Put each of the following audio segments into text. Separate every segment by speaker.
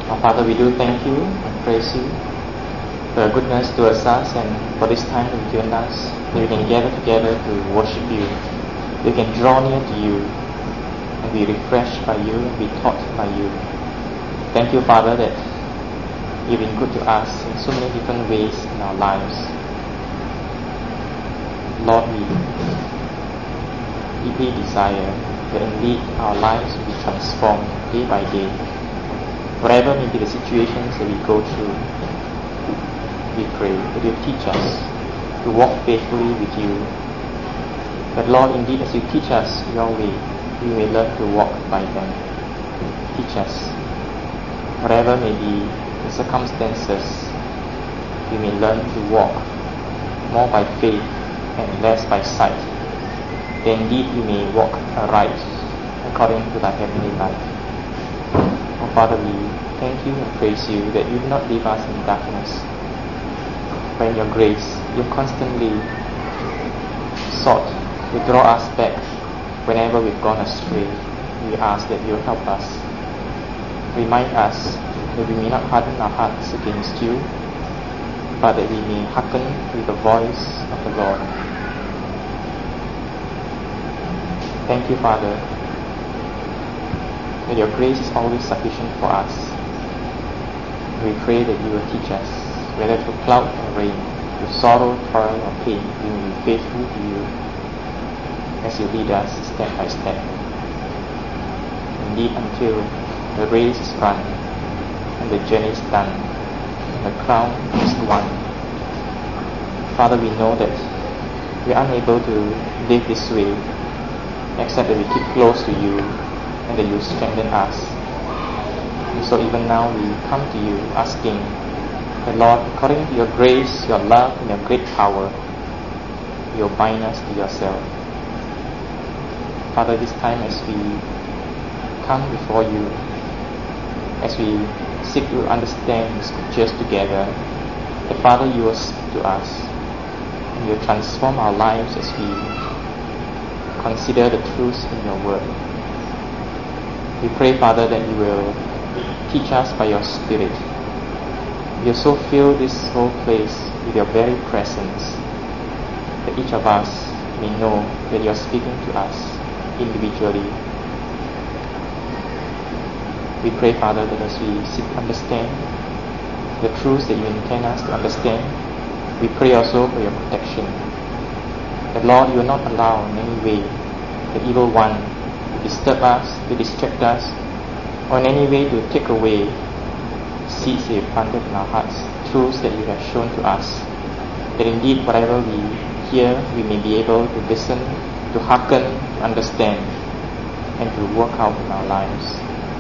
Speaker 1: Our Father, we do thank you and praise you for your goodness towards us and for this time that you've given us, that we can gather together to worship you, we can draw near to you and be refreshed by you and be taught by you. Thank you, Father, that you've been good to us in so many different ways in our lives. Lord, we deeply desire that indeed our lives will be transformed day by day. Whatever may be the situations that we go through, we pray that you teach us to walk faithfully with you. But Lord, indeed, as you teach us your way, we may learn to walk by them. Teach us. Whatever may be the circumstances, we may learn to walk more by faith and less by sight. Then indeed we may walk aright according to thy heavenly light. Oh Father, we thank you and praise you that you do not leave us in darkness, but in your grace you constantly sought to draw us back whenever we've gone astray. We ask that you help us. Remind us that we may not harden our hearts against you, but that we may hearken to the voice of the Lord. Thank you, Father, that your grace is always sufficient for us. We pray that you will teach us, whether through cloud or rain, through sorrow, toil or pain, we will be faithful to you as you lead us step by step. Indeed, until the race is run and the journey is done and the crown is won. Father, we know that we are unable to live this way except that we keep close to you and that you strengthen us. And so even now we come to you asking that, Lord, according to your grace, your love and your great power, you will bind us to yourself. Father, this time as we come before you, as we seek to understand the scriptures together, that Father, you will speak to us and you will transform our lives as we consider the truths in your word. We pray, Father, that you will teach us by your Spirit. You so fill this whole place with your very presence that each of us may know that you are speaking to us individually. We pray, Father, that as we seek to understand the truths that you intend us to understand, we pray also for your protection. That, Lord, you will not allow in any way the evil one to disturb us, to distract us, or in any way to take away seeds that you planted in our hearts, truths that you have shown to us. That indeed whatever we hear, we may be able to listen, to hearken, to understand, and to work out in our lives.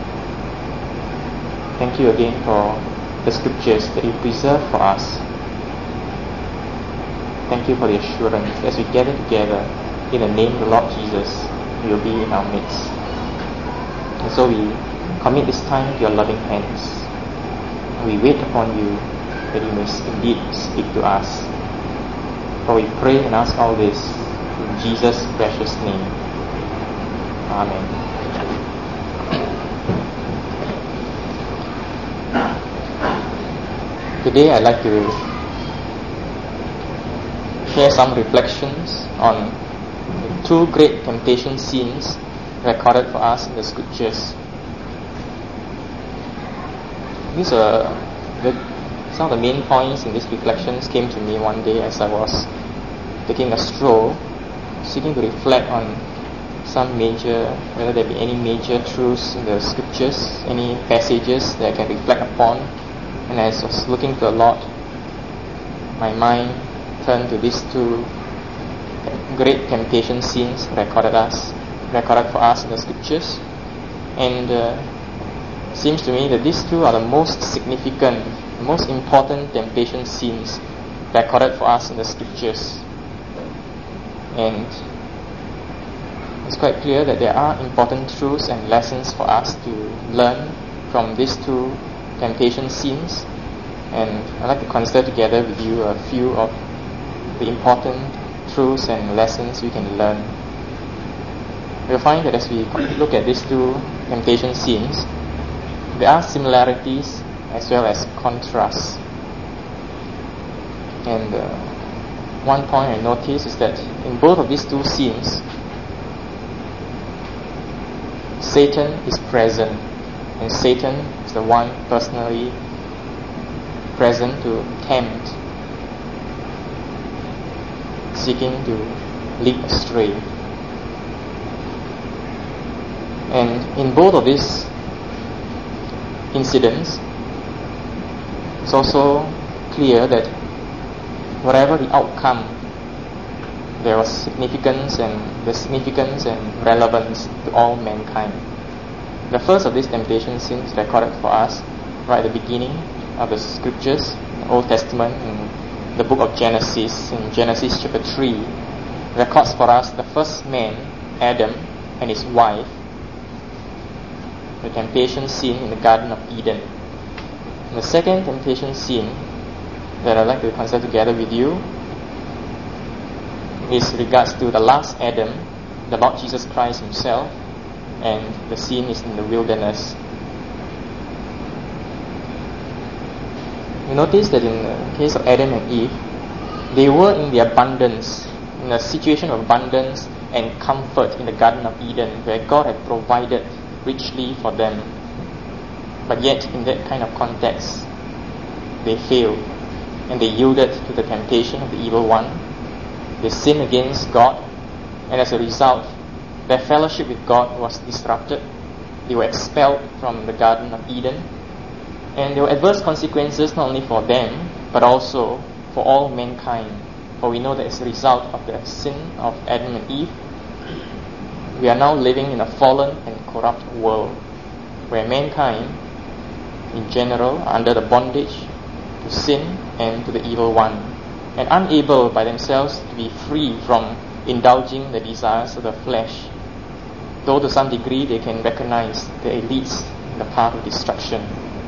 Speaker 1: Thank you again for the scriptures that you preserve for us. Thank you for the assurance as we gather together in the name of the Lord Jesus, you will be in our midst. And so we commit this time to your loving hands. We wait upon you that you may indeed speak to us. For we pray and ask all this in Jesus' precious name. Amen. Today I'd like to share some reflections on two great temptation scenes recorded for us in the scriptures. These are some of the main points in these reflections came to me one day as I was taking a stroll, seeking to reflect on whether there be any major truths in the scriptures, any passages that I can reflect upon. And as I was looking to the Lord, my mind turned to these two great temptation scenes recorded for us in the scriptures. And it seems to me that these two are the most significant, the most important temptation scenes recorded for us in the scriptures. And it's quite clear that there are important truths and lessons for us to learn from these two temptation scenes. And I'd like to consider together with you a few of the important truths and lessons we can learn. We'll find that as we look at these two temptation scenes, there are similarities as well as contrasts. And one point I noticed is that in both of these two scenes, Satan is present, and Satan is the one personally present to tempt, seeking to lead astray. And in both of these incidents, it's also clear that whatever the outcome, there was significance and relevance to all mankind. The first of these temptation scenes recorded for us right at the beginning of the scriptures, the Old Testament, in the book of Genesis, in Genesis chapter 3, records for us the first man, Adam, and his wife, the temptation scene in the Garden of Eden. And the second temptation scene that I'd like to consider together with you is regards to the last Adam, the Lord Jesus Christ himself, and the scene is in the wilderness. You notice that in the case of Adam and Eve, they were in the abundance, in a situation of abundance and comfort in the Garden of Eden, where God had provided richly for them. But yet, in that kind of context, they failed, and they yielded to the temptation of the evil one. They sinned against God, and as a result, their fellowship with God was disrupted. They were expelled from the Garden of Eden, and there were adverse consequences not only for them, but also for all mankind. For we know that as a result of the sin of Adam and Eve, we are now living in a fallen and corrupt world, where mankind, in general, are under the bondage to sin and to the evil one, and unable by themselves to be free from indulging the desires of the flesh, though to some degree they can recognize that it leads in the path of destruction.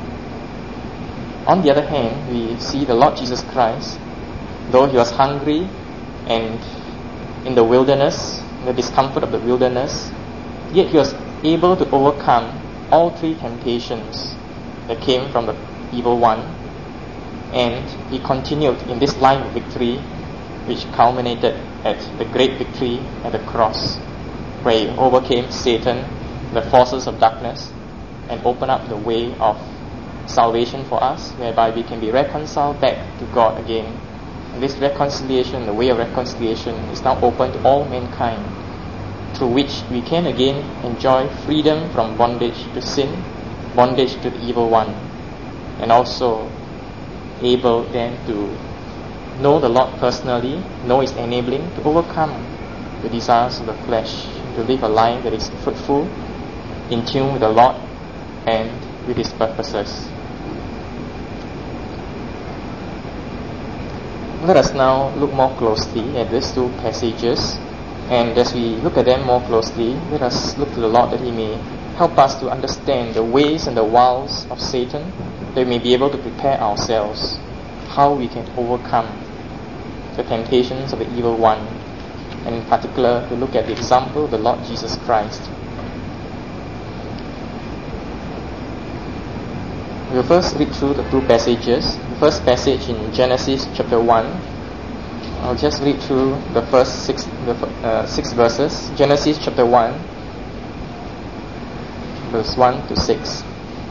Speaker 1: On the other hand, we see the Lord Jesus Christ, though he was hungry and in the wilderness, in the discomfort of the wilderness, yet he was able to overcome all three temptations that came from the evil one, and he continued in this line of victory, which culminated at the great victory at the cross, where he overcame Satan, the forces of darkness, and opened up the way of salvation for us, whereby we can be reconciled back to God again. And this reconciliation, the way of reconciliation, is now open to all mankind, through which we can again enjoy freedom from bondage to sin, bondage to the evil one, and also able then to know the Lord personally, know His enabling, to overcome the desires of the flesh, to live a life that is fruitful, in tune with the Lord and with His purposes. Let us now look more closely at these two passages, and as we look at them more closely, let us look to the Lord that He may help us to understand the ways and the wiles of Satan, that we may be able to prepare ourselves how we can overcome the temptations of the evil one, and in particular to look at the example of the Lord Jesus Christ. We will first read through the two passages. The first passage in Genesis chapter 1. I'll just read through the first six verses. Genesis chapter 1, verse 1 to 6.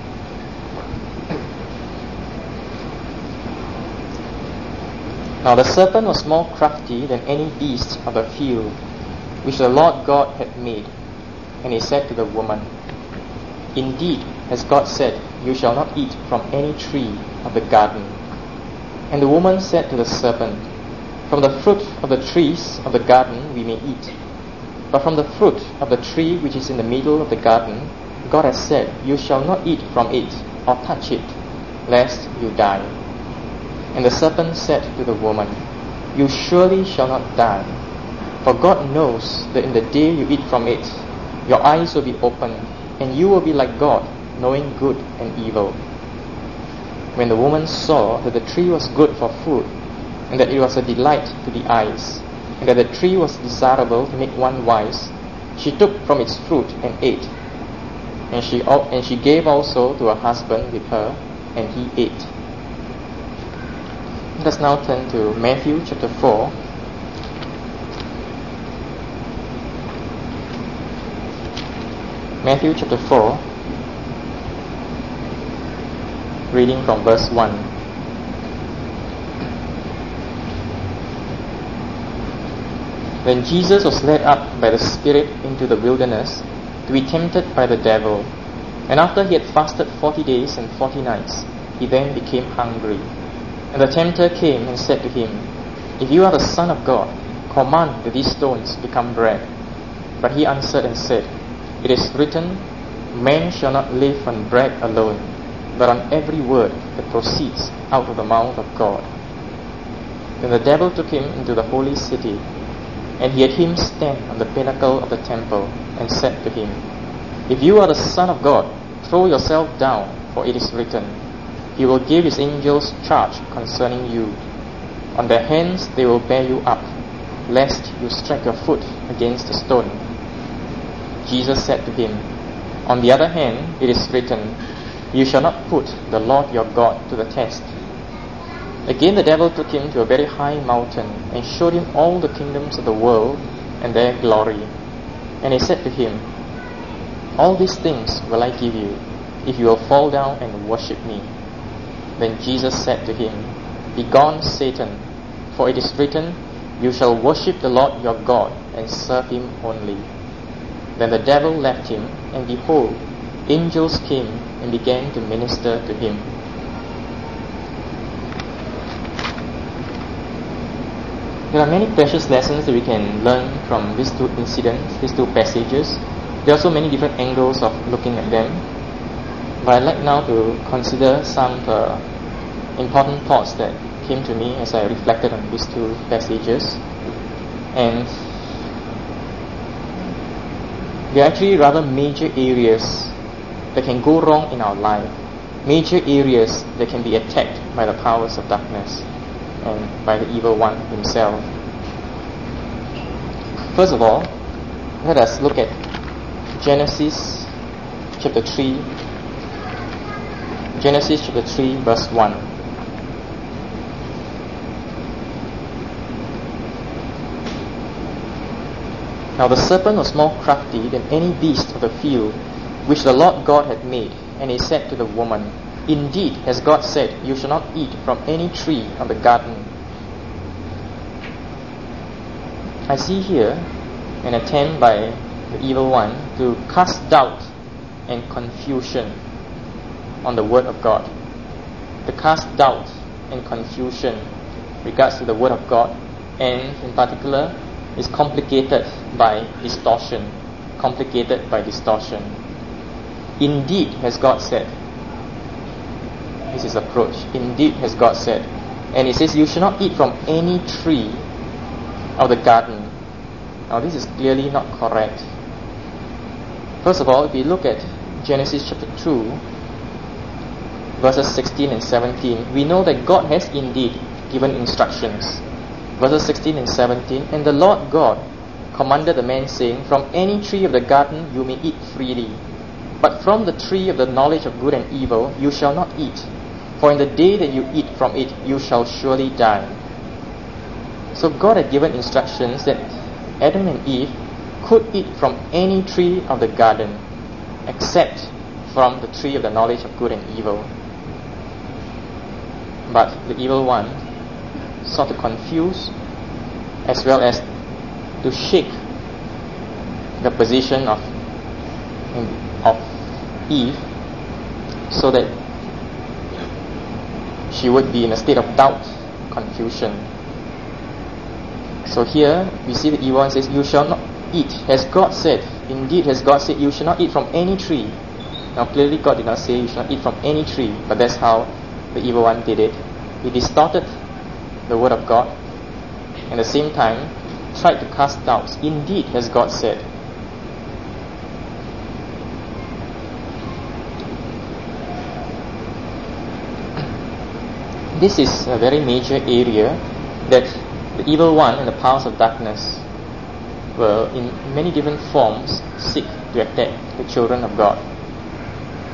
Speaker 1: Now the serpent was more crafty than any beast of the field which the Lord God had made. And he said to the woman, Indeed, as God said, you shall not eat from any tree of the garden. And the woman said to the serpent, From the fruit of the trees of the garden we may eat. But from the fruit of the tree which is in the middle of the garden, God has said, You shall not eat from it or touch it, lest you die. And the serpent said to the woman, You surely shall not die, for God knows that in the day you eat from it, your eyes will be opened, and you will be like God, knowing good and evil. When the woman saw that the tree was good for food, and that it was a delight to the eyes, and that the tree was desirable to make one wise, she took from its fruit and ate. And she gave also to her husband with her, and he ate. Let us now turn to Matthew chapter 4. Matthew chapter 4, reading from verse 1. When Jesus was led up by the Spirit into the wilderness to be tempted by the devil, and after he had fasted 40 days and 40 nights, he then became hungry. And the tempter came and said to him, If you are the Son of God, command that these stones become bread. But he answered and said, It is written, Man shall not live on bread alone, but on every word that proceeds out of the mouth of God. Then the devil took him into the holy city, and he had him stand on the pinnacle of the temple, and said to him, If you are the Son of God, throw yourself down, for it is written, He will give His angels charge concerning you. On their hands they will bear you up, lest you strike your foot against a stone. Jesus said to him, On the other hand, it is written, You shall not put the Lord your God to the test. Again the devil took him to a very high mountain, and showed him all the kingdoms of the world and their glory. And he said to him, All these things will I give you, if you will fall down and worship me. Then Jesus said to him, Begone, Satan, for it is written, You shall worship the Lord your God, and serve Him only. Then the devil left him, and behold, angels came and began to minister to him. There are many precious lessons that we can learn from these two incidents, these two passages. There are so many different angles of looking at them. But I'd like now to consider some important thoughts that came to me as I reflected on these two passages. And there are actually rather major areas that can go wrong in our life, major areas that can be attacked by the powers of darkness and by the evil one himself. First of all, let us look at Genesis chapter 3. Genesis chapter 3 verse 1. Now the serpent was more crafty than any beast of the field which the Lord God had made, and he said to the woman, Indeed, as God said, you shall not eat from any tree of the garden. I see here an attempt by the evil one to cast doubt and confusion on the Word of God. To cast doubt and confusion regards to the Word of God, and in particular is complicated by distortion. Indeed, as God said. This is approach. Indeed, as God said. And it says, you shall not eat from any tree of the garden. Now this is clearly not correct. First of all, if we look at Genesis chapter 2, verses 16 and 17, we know that God has indeed given instructions. Verses 16 and 17, And the Lord God commanded the man, saying, From any tree of the garden you may eat freely, but from the tree of the knowledge of good and evil you shall not eat, for in the day that you eat from it you shall surely die. So God had given instructions that Adam and Eve could eat from any tree of the garden except from the tree of the knowledge of good and evil. But the evil one sought to confuse as well as to shake the position of Eve, so that she would be in a state of doubt, confusion. So here we see the evil one says, you shall not eat, as God said. Indeed, as God said, you shall not eat from any tree. Now clearly God did not say you shall not eat from any tree, but that's how the evil one did it. He distorted the Word of God, and at the same time tried to cast doubts. Indeed, as God said. This is a very major area that the evil one and the powers of darkness will, in many different forms, seek to attack the children of God.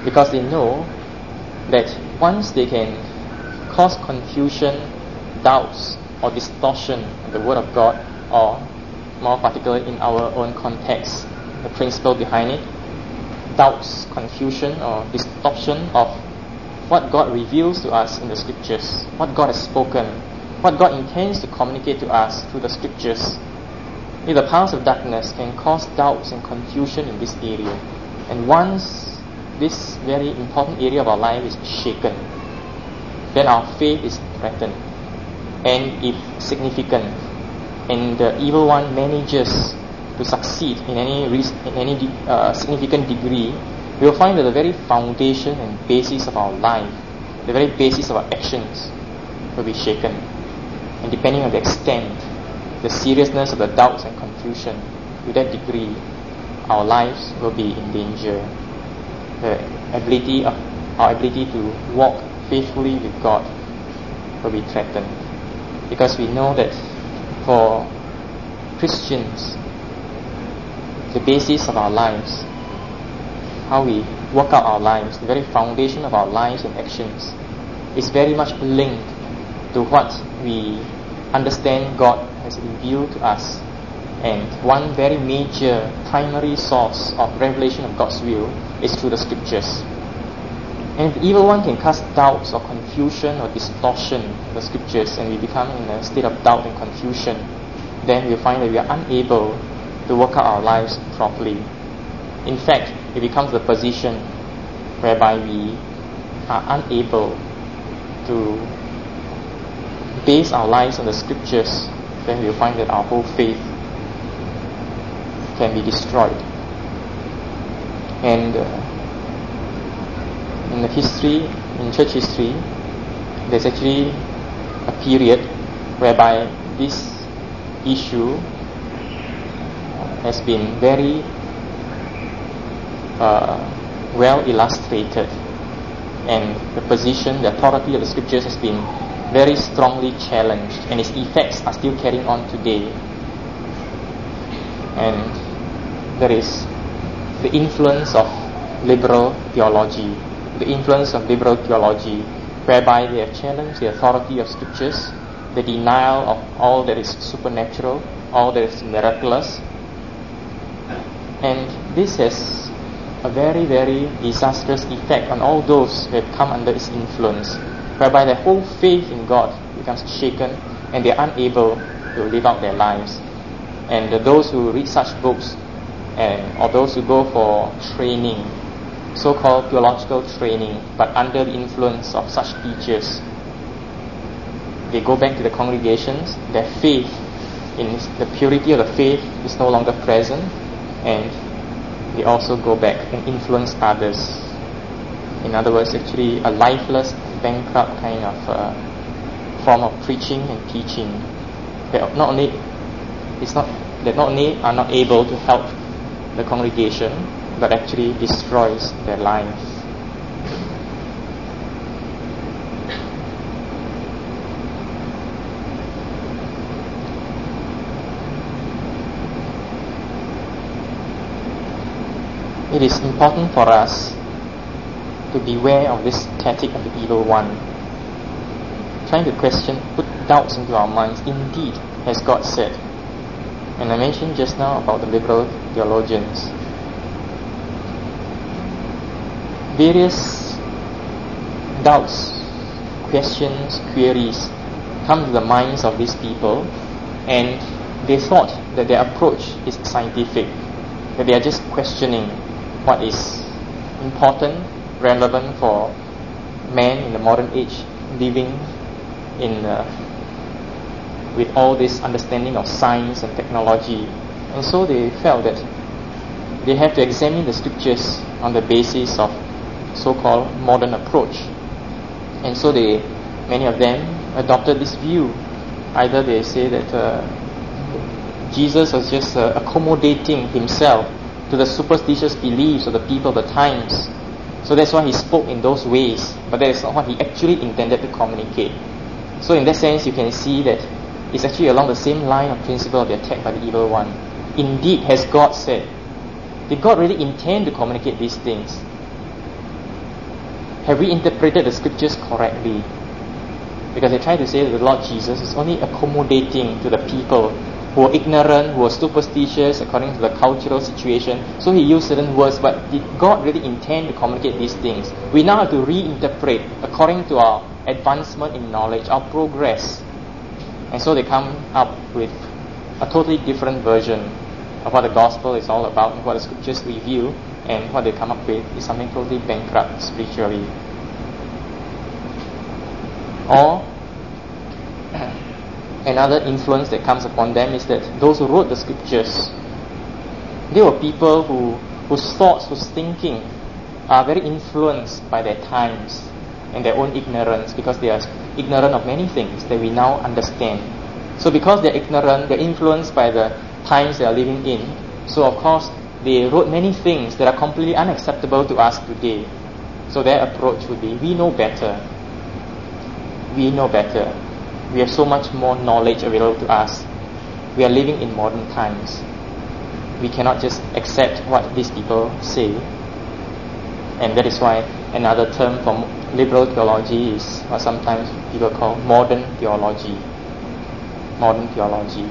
Speaker 1: because they know that once they can cause confusion, doubts, or distortion of the Word of God, or more particularly in our own context, the principle behind it, doubts, confusion, or distortion of what God reveals to us in the Scriptures, what God has spoken, what God intends to communicate to us through the Scriptures. If the powers of darkness can cause doubts and confusion in this area, and once this very important area of our life is shaken, then our faith is threatened. And if significant, and the evil one manages to succeed in any significant degree, we will find that the very foundation and basis of our life, the very basis of our actions, will be shaken. And depending on the extent, the seriousness of the doubts and confusion, to that degree, our lives will be in danger. Our ability to walk faithfully with God will be threatened. Because we know that for Christians, the basis of our lives, how we work out our lives, the very foundation of our lives and actions, is very much linked to what we understand God has revealed to us. And one very major primary source of revelation of God's will is through the Scriptures. And if the evil one can cast doubts or confusion or distortion in the Scriptures, and we become in a state of doubt and confusion, then we'll find that we are unable to work out our lives properly. In fact, it becomes the position whereby we are unable to base our lives on the Scriptures. Then we'll find that our whole faith can be destroyed. And in the history, in church history, there's actually a period whereby this issue has been very well illustrated, and the position, the authority of the Scriptures has been very strongly challenged, and its effects are still carrying on today. And there is the influence of liberal theology, whereby they have challenged the authority of Scriptures, the denial of all that is supernatural, all that is miraculous. And this has a very, very disastrous effect on all those who have come under its influence, whereby their whole faith in God becomes shaken and they are unable to live out their lives. And those who read such books, or those who go for training, so-called theological training, but under the influence of such teachers, they go back to the congregations, their faith, in the purity of the faith is no longer present, and they also go back and influence others. In other words, actually a lifeless, bankrupt kind of form of preaching and teaching that not only are not able to help the congregation, but actually destroys their lives. It is important for us to beware of this tactic of the evil one, trying to question, put doubts into our minds. Indeed, has God said? And I mentioned just now about the liberal theologians. Various doubts, questions, queries come to the minds of these people, and they thought that their approach is scientific, that they are just questioning what is important, relevant for man in the modern age, living in with all this understanding of science and technology. And so they felt that they have to examine the Scriptures on the basis of so-called modern approach. And so many of them adopted this view. Either they say that Jesus was just accommodating himself to the superstitious beliefs of the people of the times, so that's why he spoke in those ways, but that is not what he actually intended to communicate. So in that sense, you can see that it's actually along the same line of principle of the attack by the evil one. Indeed, has God said? Did God really intend to communicate these things? Have we interpreted the scriptures correctly? Because they try to say that the Lord Jesus is only accommodating to the people who are ignorant, who are superstitious according to the cultural situation. So he used certain words, but did God really intend to communicate these things? We now have to reinterpret according to our advancement in knowledge, our progress. And so they come up with a totally different version of what the gospel is all about, and what the scriptures reveal, and what they come up with is something totally bankrupt spiritually. Or another influence that comes upon them is that those who wrote the scriptures, they were people whose thoughts, whose thinking are very influenced by their times and their own ignorance, because they are ignorant of many things that we now understand. So because they're ignorant, they're influenced by the times they are living in. So of course, they wrote many things that are completely unacceptable to us today. So their approach would be, we know better. We know better. We have so much more knowledge available to us. We are living in modern times. We cannot just accept what these people say. And that is why another term for liberal theology is what sometimes people call modern theology. Modern theology.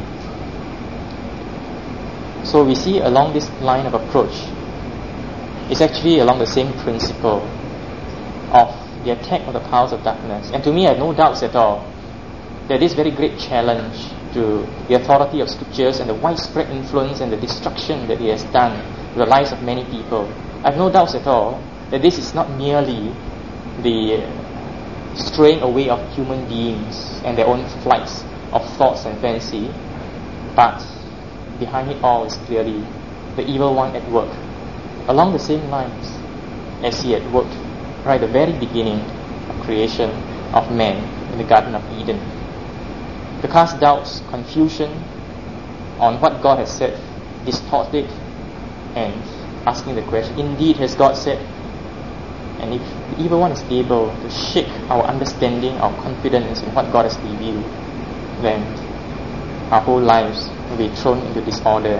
Speaker 1: So we see along this line of approach, it's actually along the same principle of the attack of the powers of darkness. And to me, I have no doubts at all that this very great challenge to the authority of scriptures and the widespread influence and the destruction that it has done to the lives of many people, I have no doubts at all that this is not merely the straying away of human beings and their own flights of thoughts and fancy, but behind it all is clearly the evil one at work, along the same lines as he had worked right at the very beginning of creation of man in the Garden of Eden. To cast doubts, confusion on what God has said, distort it, and asking the question, indeed has God said? And if the evil one is able to shake our understanding, our confidence in what God has revealed, then our whole lives will be thrown into disorder.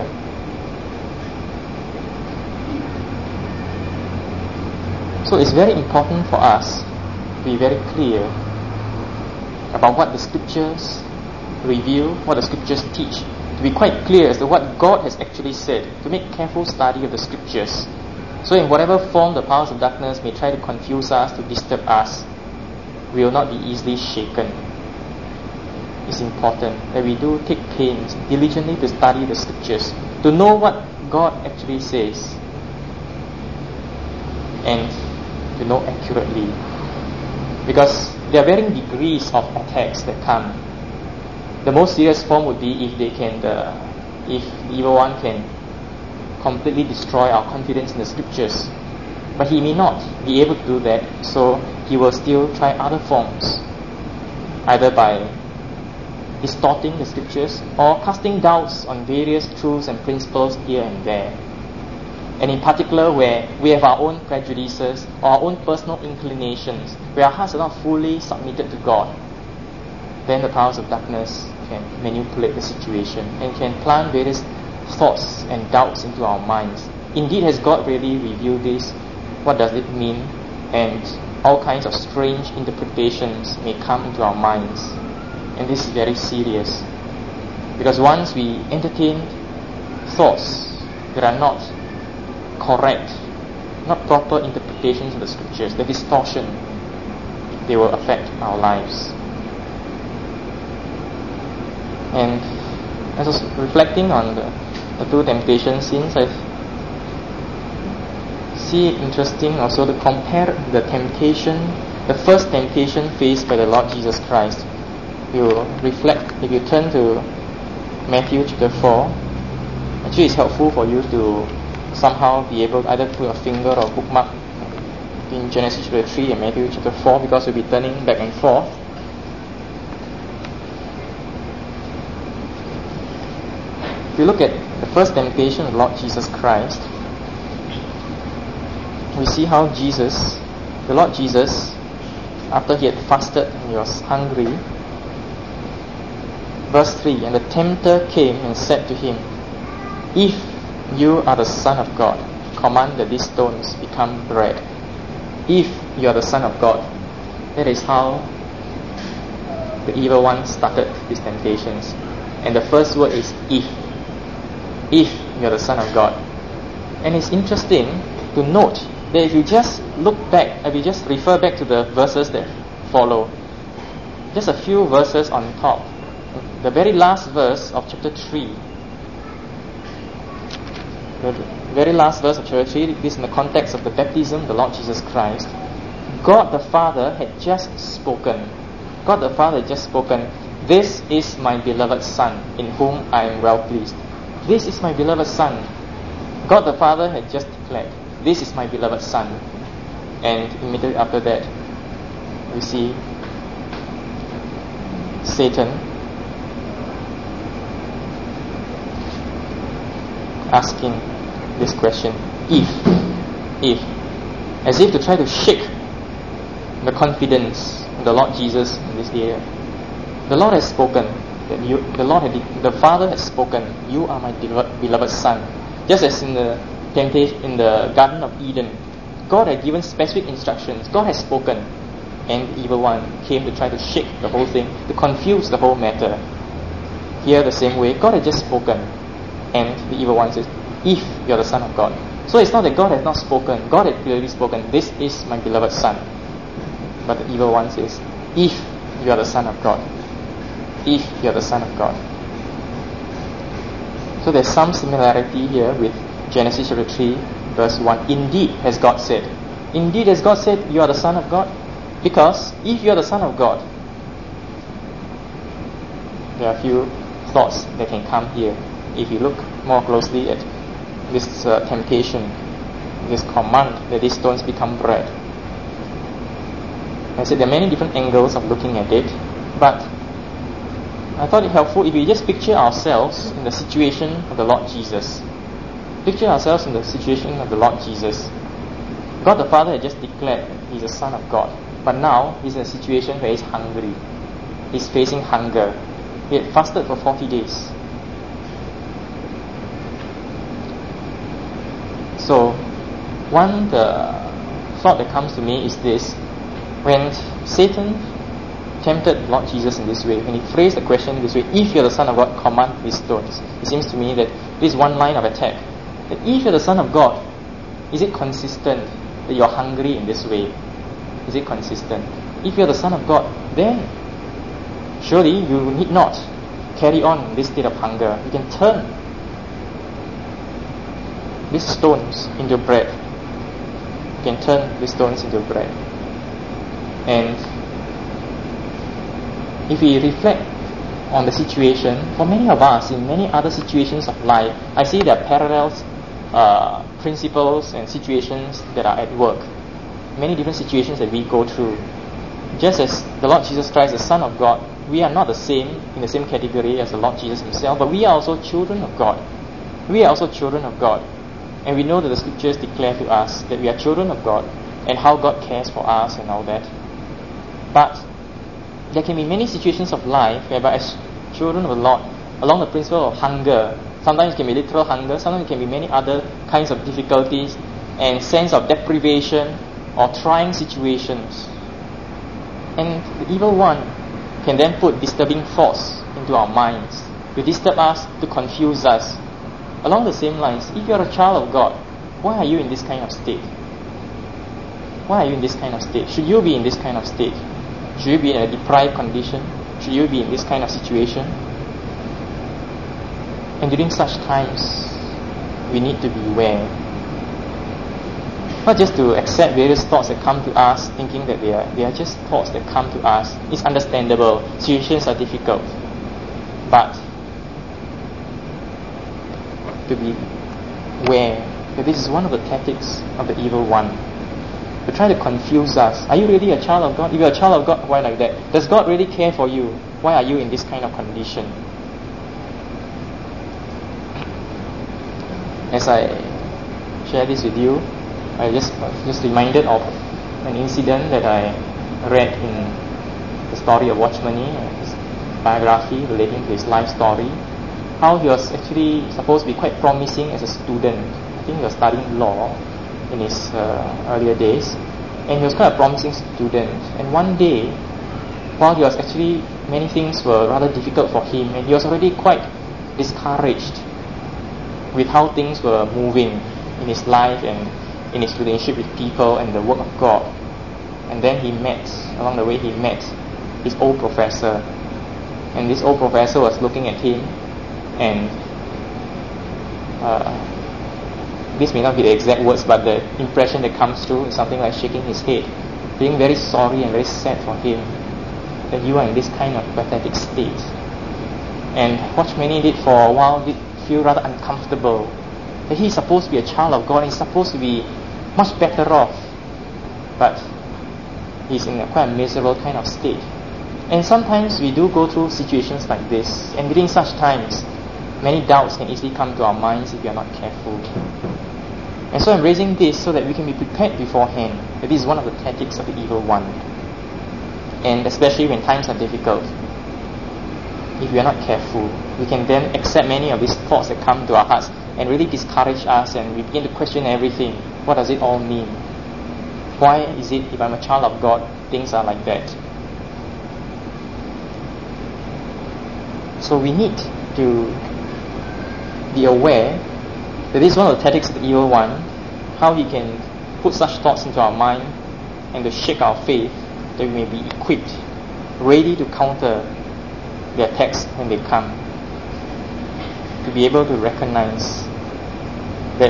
Speaker 1: So it's very important for us to be very clear about what the scriptures reveal, what the scriptures teach, to be quite clear as to what God has actually said, to make careful study of the scriptures. So in whatever form the powers of darkness may try to confuse us, to disturb us, we will not be easily shaken. It's important that we do take pains diligently to study the scriptures, to know what God actually says, and to know accurately. Because there are varying degrees of attacks that come. The most serious form would be if the evil one can completely destroy our confidence in the scriptures. But he may not be able to do that, so he will still try other forms, either by distorting the scriptures or casting doubts on various truths and principles here and there. And in particular, where we have our own prejudices or our own personal inclinations, where our hearts are not fully submitted to God, then the powers of darkness can manipulate the situation and can plant various thoughts and doubts into our minds. Indeed, has God really revealed this? What does it mean? And all kinds of strange interpretations may come into our minds. And this is very serious, because once we entertain thoughts that are not correct, not proper interpretations of the scriptures, the distortion, they will affect our lives. And as I was reflecting on the two temptation scenes, I see it interesting also to compare the temptation, the first temptation faced by the Lord Jesus Christ. You reflect, if you turn to Matthew chapter 4, actually it's helpful for you to somehow be able to either put a finger or bookmark in Genesis chapter 3 and Matthew chapter 4, because we'll be turning back and forth. If you look at the first temptation of the Lord Jesus Christ, we see how the Lord Jesus, after he had fasted and he was hungry, verse 3, and the tempter came and said to him, if you are the Son of God, command that these stones become bread. if you are the Son of God. That is how the evil one started his temptations. And the first word is if. If you are the Son of God. And it's interesting to note that if you just look back, if you just refer back to the verses that follow, just a few verses on top, the very last verse of chapter 3, the very last verse of chapter 3, this is in the context of the baptism of the Lord Jesus Christ. God the Father had just spoken. God the Father had just spoken, "This is my beloved Son, in whom I am well pleased." This is my beloved Son. God the Father had just declared, "This is my beloved Son." And immediately after that, we see Satan asking this question, if, as if to try to shake the confidence of the Lord Jesus in this area. The Lord has spoken, the Father has spoken, "You are my beloved Son." Just as in the temptation in the Garden of Eden, God had given specific instructions. God has spoken, and the evil one came to try to shake the whole thing, to confuse the whole matter. Here, the same way, God had just spoken, and the evil one says, "If you are the Son of God." So it's not that God has not spoken. God had clearly spoken, "This is my beloved Son." But the evil one says, "If you are the Son of God." If you are the Son of God. So there's some similarity here with Genesis chapter 3, verse 1. Indeed, has God said. Indeed, has God said, "You are the Son of God"? Because if you are the Son of God, there are a few thoughts that can come here. If you look more closely at this temptation, this command that these stones become bread. I said there are many different angles of looking at it, but I thought it helpful if we just picture ourselves in the situation of the Lord Jesus. Picture ourselves in the situation of the Lord Jesus. God the Father had just declared He's the Son of God, but now He's in a situation where He's hungry. He's facing hunger. He had fasted for 40 days. So, the thought that comes to me is this: when Satan tempted the Lord Jesus in this way, when he phrased the question in this way, "If you're the Son of God, command these stones," it seems to me that this is one line of attack. That if you're the Son of God, is it consistent that you're hungry in this way? Is it consistent? If you're the Son of God, then surely you need not carry on in this state of hunger. You can turn these stones into bread. You can turn these stones into bread. And if we reflect on the situation, for many of us, in many other situations of life, I see there are parallels, principles and situations that are at work. Many different situations that we go through. Just as the Lord Jesus Christ, the Son of God, we are not the same, in the same category as the Lord Jesus Himself, but we are also children of God. We are also children of God. And we know that the Scriptures declare to us that we are children of God, and how God cares for us and all that. But there can be many situations of life whereby as children of the Lord, along the principle of hunger, sometimes it can be literal hunger, sometimes it can be many other kinds of difficulties and sense of deprivation or trying situations. And the evil one can then put disturbing thoughts into our minds to disturb us, to confuse us. Along the same lines, if you are a child of God, why are you in this kind of state? Why are you in this kind of state? Should you be in this kind of state? Should you be in a deprived condition? Should you be in this kind of situation? And during such times, we need to beware. Not just to accept various thoughts that come to us, thinking that they are just thoughts that come to us. It's understandable. Situations are difficult. But to be aware that this is one of the tactics of the evil one. To try to confuse us. Are you really a child of God? If you're a child of God, why like that? Does God really care for you? Why are you in this kind of condition? As I share this with you, I just reminded of an incident that I read in the story of Watchman Nee, his biography relating to his life story. How he was actually supposed to be quite promising as a student. I think he was studying law in his earlier days. And he was quite a promising student. And one day, while he was actually, many things were rather difficult for him, and he was already quite discouraged with how things were moving in his life and in his relationship with people and the work of God. And then along the way he met his old professor. And this old professor was looking at him, and this may not be the exact words, but the impression that comes through is something like shaking his head, being very sorry and very sad for him that you are in this kind of pathetic state. And Watch Many did for a while did feel rather uncomfortable that he's supposed to be a child of God and he's supposed to be much better off, but he's in quite a miserable kind of state. And sometimes we do go through situations like this, and within such times many doubts can easily come to our minds if we are not careful. And so I'm raising this so that we can be prepared beforehand that this is one of the tactics of the evil one. And especially when times are difficult, if we are not careful, we can then accept many of these thoughts that come to our hearts and really discourage us, and we begin to question everything. What does it all mean? Why is it, if I'm a child of God, things are like that? So we need to be aware that this is one of the tactics of the evil one, how he can put such thoughts into our mind and to shake our faith, that we may be equipped, ready to counter the attacks when they come, to be able to recognize that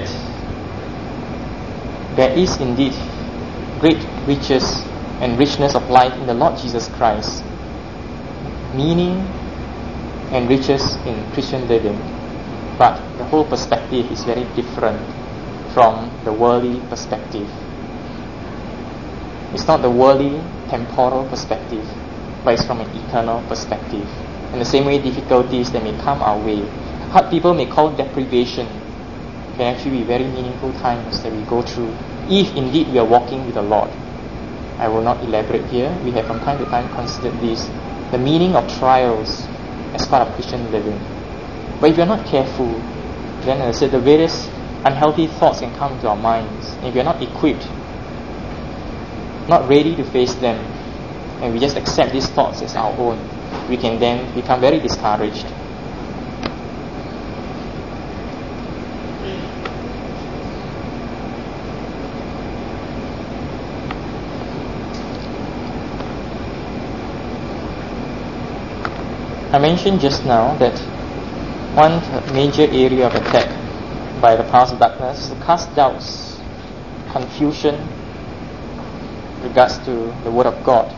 Speaker 1: there is indeed great riches and richness of life in the Lord Jesus Christ, meaning and riches in Christian living, but the whole perspective is very different from the worldly perspective. It's not the worldly, temporal perspective, but it's from an eternal perspective. In the same way, difficulties that may come our way, what people may call deprivation, can actually be very meaningful times that we go through, if indeed we are walking with the Lord. I will not elaborate here. We have from time to time considered this, the meaning of trials as part of Christian living. But if we are not careful, then as I said, the various unhealthy thoughts can come to our minds. And if we are not equipped, not ready to face them, and we just accept these thoughts as our own, we can then become very discouraged. I mentioned just now that one major area of attack by the powers of darkness is to cast doubts, confusion in regards to the Word of God.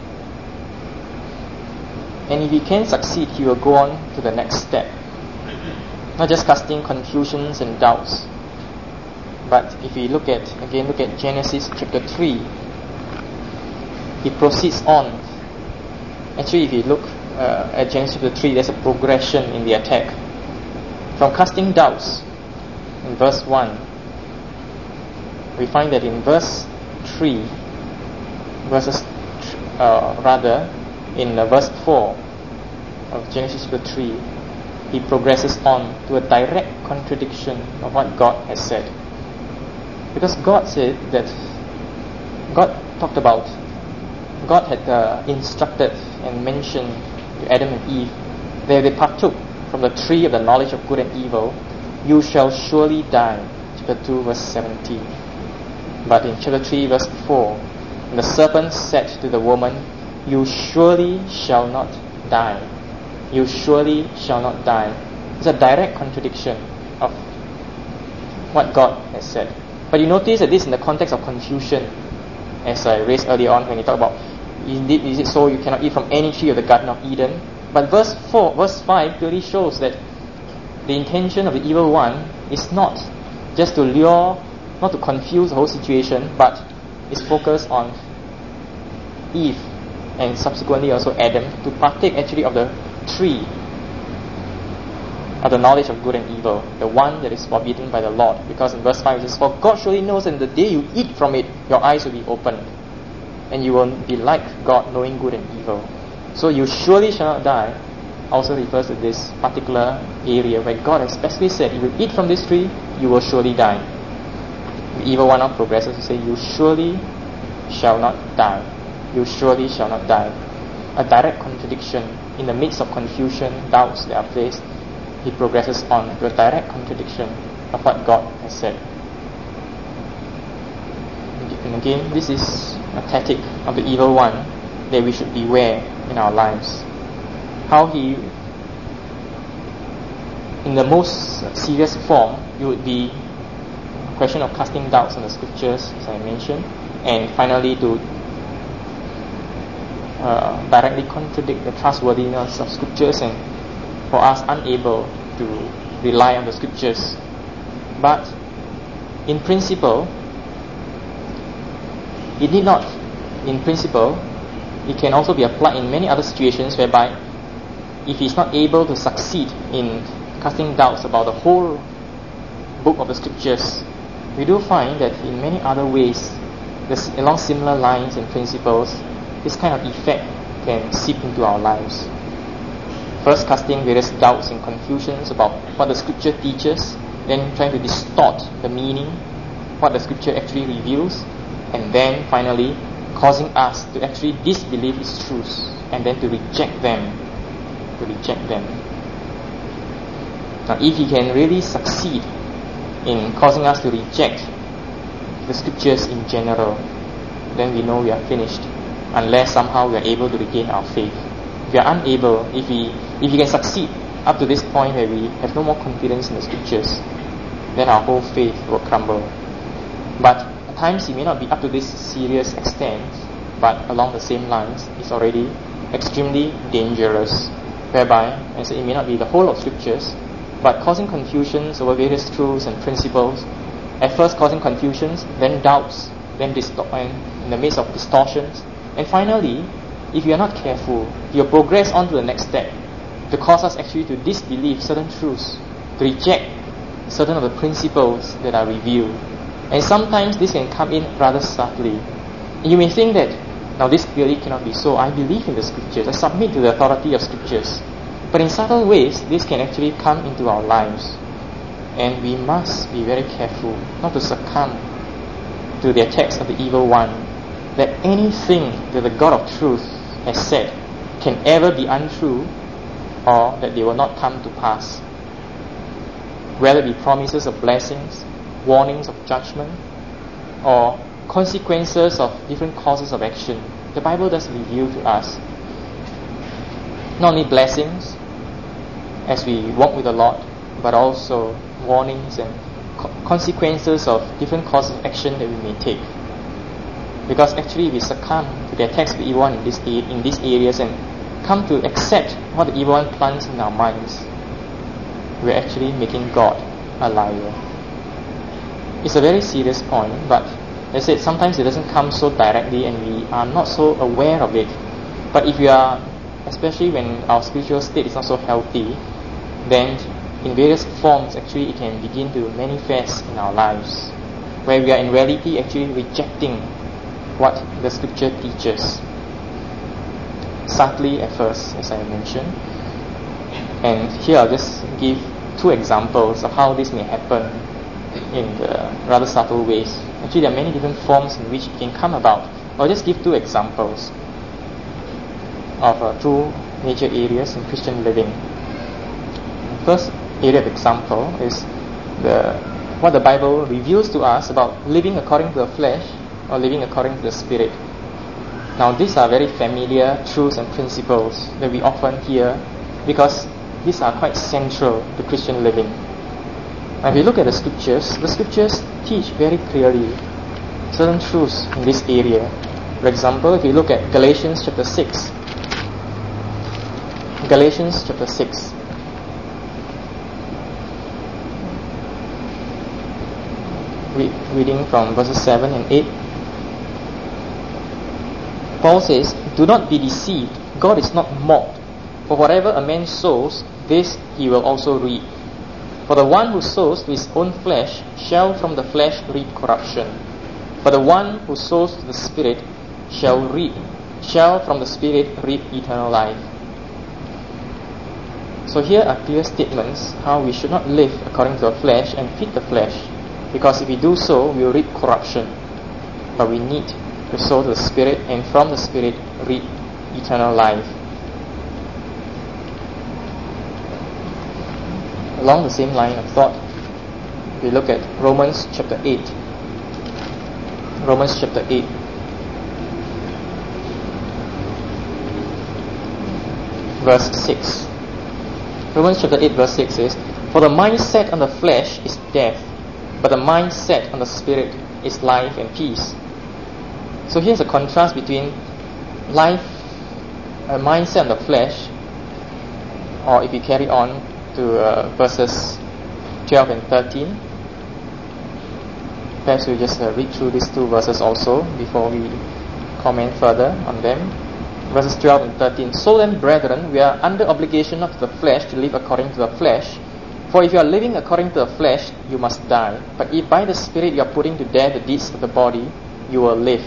Speaker 1: And if he can succeed, he will go on to the next step. Not just casting confusions and doubts, but if we look at Genesis chapter 3, he proceeds on. Actually, if you look at Genesis chapter 3, there's a progression in the attack. From casting doubts in verse 1, we find that in verse 3, in verse 4 of Genesis chapter 3, he progresses on to a direct contradiction of what God has said. Because God said that God had instructed and mentioned to Adam and Eve that they partook from the tree of the knowledge of good and evil, you shall surely die. Chapter 2 verse 17. But in chapter 3 verse 4, the serpent said to the woman, you surely shall not die. You surely shall not die. It's a direct contradiction of what God has said. But you notice that this is in the context of confusion, as I raised earlier on when he talked about, indeed is it so you cannot eat from any tree of the Garden of Eden? But verse 5 clearly shows that the intention of the evil one is not just to lure, not to confuse the whole situation, but is focused on Eve and subsequently also Adam to partake actually of the tree of the knowledge of good and evil, the one that is forbidden by the Lord. Because in verse 5 it says, for God surely knows that the day you eat from it, your eyes will be opened, and you will be like God, knowing good and evil. So you surely shall not die also refers to this particular area where God has specifically said, if you eat from this tree, you will surely die. The evil one now progresses to say, you surely shall not die. You surely shall not die. A direct contradiction. In the midst of confusion, doubts that are placed, he progresses on to a direct contradiction of what God has said. And again, this is a tactic of the evil one that we should beware in our lives. How he, in the most serious form, it would be a question of casting doubts on the scriptures, as I mentioned, and finally to directly contradict the trustworthiness of scriptures and for us unable to rely on the scriptures. But in principle, it need not. In principle, it can also be applied in many other situations whereby if he's not able to succeed in casting doubts about the whole book of the scriptures, we do find that in many other ways, along similar lines and principles, this kind of effect can seep into our lives. First, casting various doubts and confusions about what the scripture teaches, then trying to distort the meaning, what the scripture actually reveals, and then finally causing us to actually disbelieve its truths and then to reject them. Now, if he can really succeed in causing us to reject the scriptures in general, then we know we are finished, unless somehow we are able to regain our faith. If we are unable, if he can succeed up to this point where we have no more confidence in the scriptures, then our whole faith will crumble. But at times it may not be up to this serious extent, but along the same lines, it's already extremely dangerous, whereby, as it may not be the whole of scriptures, but causing confusions over various truths and principles. At first causing confusions, then doubts, then in the midst of distortions, and finally, if you are not careful, you'll progress on to the next step to cause us actually to disbelieve certain truths, to reject certain of the principles that are revealed. And sometimes this can come in rather subtly. And you may think that, now this clearly cannot be so. I believe in the scriptures. I submit to the authority of scriptures. But in subtle ways, this can actually come into our lives. And we must be very careful not to succumb to the attacks of the evil one, that anything that the God of truth has said can ever be untrue, or that they will not come to pass. Whether it be promises of blessings, warnings of judgment, or consequences of different causes of action, the Bible does reveal to us not only blessings as we walk with the Lord, but also warnings and consequences of different courses of action that we may take. Because actually, if we succumb to the attacks of the evil one in these areas and come to accept what the evil one plants in our minds, we're actually making God a liar. It's a very serious point, but as I said, sometimes it doesn't come so directly and we are not so aware of it. But if we are, especially when our spiritual state is not so healthy, then in various forms actually it can begin to manifest in our lives, where we are in reality actually rejecting what the scripture teaches. Subtly at first, as I mentioned. And here I'll just give two examples of how this may happen in the rather subtle ways. Actually, there are many different forms in which it can come about. I'll just give two examples of two major areas in Christian living. The first area of example is what the Bible reveals to us about living according to the flesh or living according to the Spirit. Now, these are very familiar truths and principles that we often hear because these are quite central to Christian living. Now, if you look at the scriptures teach very clearly certain truths in this area. For example, if you look at Galatians chapter 6. Galatians chapter 6. Reading from verses 7 and 8. Paul says, "Do not be deceived. God is not mocked. For whatever a man sows, this he will also reap. For the one who sows to his own flesh shall from the flesh reap corruption. But the one who sows to the Spirit shall from the Spirit reap eternal life." So here are clear statements how we should not live according to the flesh and feed the flesh, because if we do so, we will reap corruption. But we need to sow to the Spirit, and from the Spirit reap eternal life. Along the same line of thought, we look at Romans chapter 8. Romans chapter 8. Verse 6. Romans chapter 8 verse 6 says, "For the mind set on the flesh is death, but the mind set on the Spirit is life and peace." So here's a contrast between life, a mindset on the flesh, or if we carry on to verses 12 and 13. Perhaps we'll just read through these two verses also before we comment further on them. Verses 12 and 13. "So then, brethren, we are under obligation of the flesh to live according to the flesh. For if you are living according to the flesh, you must die. But if by the Spirit you are putting to death the deeds of the body, you will live."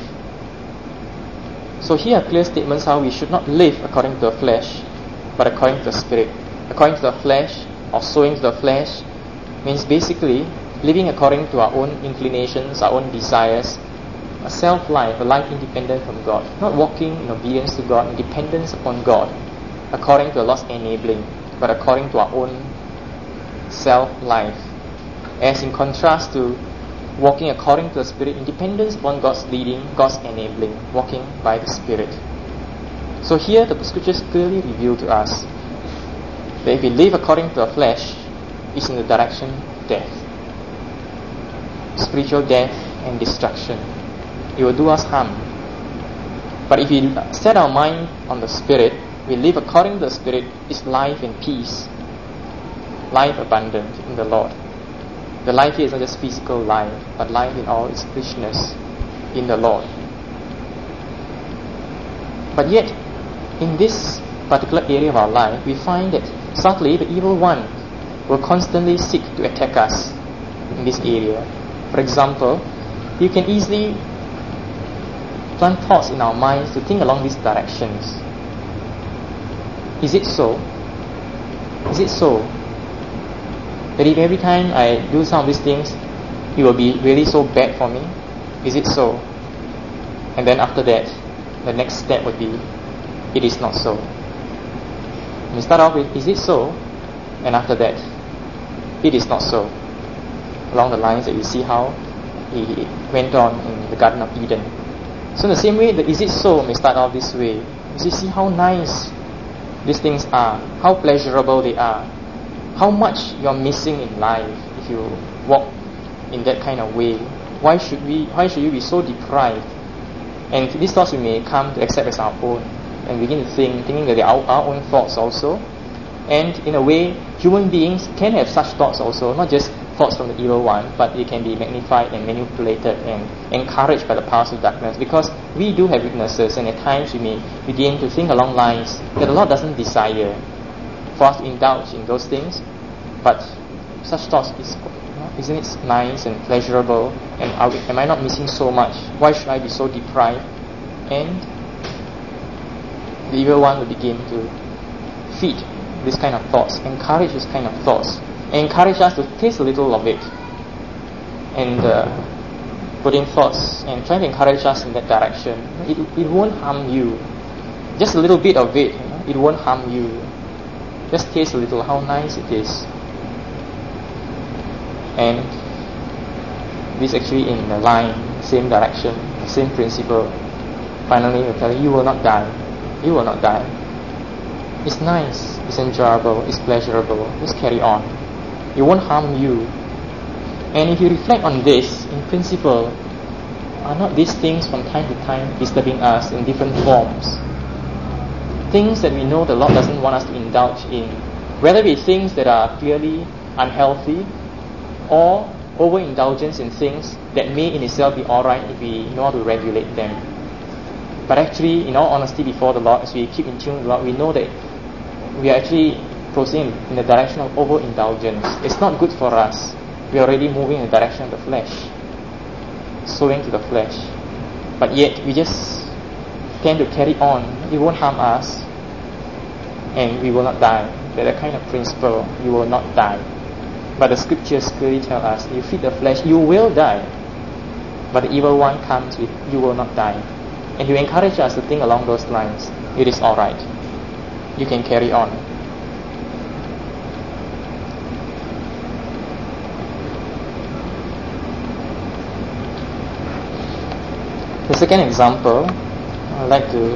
Speaker 1: So here are clear statements how we should not live according to the flesh, but according to the Spirit. According to the flesh, or sowing to the flesh, means basically living according to our own inclinations, our own desires, a self-life, a life independent from God, not walking in obedience to God, in dependence upon God, according to the Lord's enabling, but according to our own self-life. As in contrast to walking according to the Spirit, in dependence upon God's leading, God's enabling, walking by the Spirit. So here the Scriptures clearly reveal to us that if we live according to the flesh, it's in the direction of death. Spiritual death and destruction. It will do us harm. But if we set our mind on the Spirit, we live according to the Spirit, it's life and peace. Life abundant in the Lord. The life here is not just physical life, but life in all its richness in the Lord. But yet, in this particular area of our life, we find that subtly the evil one will constantly seek to attack us in this area. For example, you can easily plant thoughts in our minds to think along these directions. Is it so? Is it so that if every time I do some of these things, it will be really so bad for me? Is it so? And then after that, the next step would be, it is not so. We start off with, is it so? And after that, it is not so. Along the lines that you see how he went on in the Garden of Eden. So in the same way, the is it so may start off this way. You see how nice these things are, how pleasurable they are, how much you're missing in life if you walk in that kind of way. Why should you be so deprived? And these thoughts we may come to accept as our own and begin to thinking that they are our own thoughts also. And in a way, human beings can have such thoughts also, not just thoughts from the evil one, but they can be magnified and manipulated and encouraged by the powers of darkness, because we do have weaknesses, and at times we may begin to think along lines that the Lord doesn't desire for us to indulge in those things. But such thoughts, isn't it nice and pleasurable, and am I not missing so much? Why should I be so deprived? And the evil one will begin to feed this kind of thoughts, encourage this kind of thoughts, and encourage us to taste a little of it, and put in thoughts and try to encourage us in that direction. It won't harm you. Just a little bit of it, it won't harm you. Just taste a little how nice it is. And this actually in the line, same direction, same principle. Finally, we'll tell you will not die. You will not die. It's nice, it's enjoyable, it's pleasurable. Just carry on. It won't harm you. And if you reflect on this, in principle, are not these things from time to time disturbing us in different forms? Things that we know the Lord doesn't want us to indulge in, whether it be things that are clearly unhealthy, or overindulgence in things that may in itself be alright if we know how to regulate them. But actually, in all honesty before the Lord, as we keep in tune with the Lord, we know that we are actually proceeding in the direction of overindulgence. It's not good for us. We are already moving in the direction of the flesh, sowing to the flesh. But yet, we just tend to carry on. It won't harm us, and we will not die. That kind of principle, you will not die. But the Scriptures clearly tell us, you feed the flesh, you will die. but the evil one comes with, you will not die. And he encourages us to think along those lines. It is alright. You can carry on. The second example I'd like to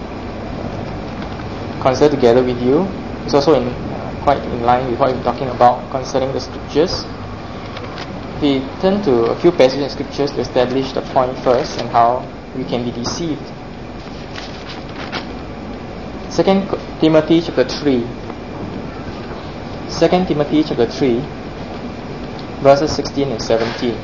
Speaker 1: consider together with you is also quite in line with what we're talking about concerning the scriptures. We turn to a few passages in scriptures to establish the point first and how we can be deceived. 2 Timothy chapter 3. 2 Timothy chapter 3, verses 16 and 17.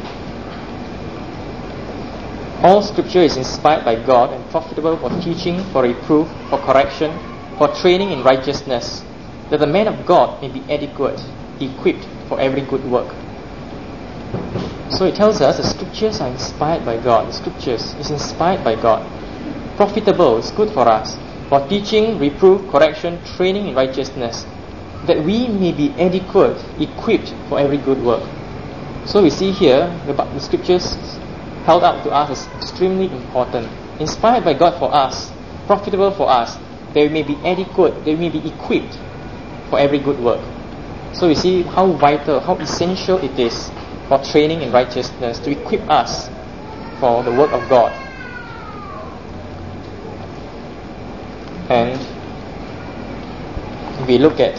Speaker 1: All scripture is inspired by God and profitable for teaching, for reproof, for correction, for training in righteousness, that the man of God may be adequate, equipped for every good work. So it tells us the scriptures are inspired by God. The scriptures is inspired by God. Profitable, is good for us, for teaching, reproof, correction, training in righteousness, that we may be adequate, equipped for every good work. So we see here the scriptures held up to us as extremely important, inspired by God for us, profitable for us, that we may be adequate, that we may be equipped for every good work. So we see how vital, how essential it is for training in righteousness to equip us for the work of God. And if we look at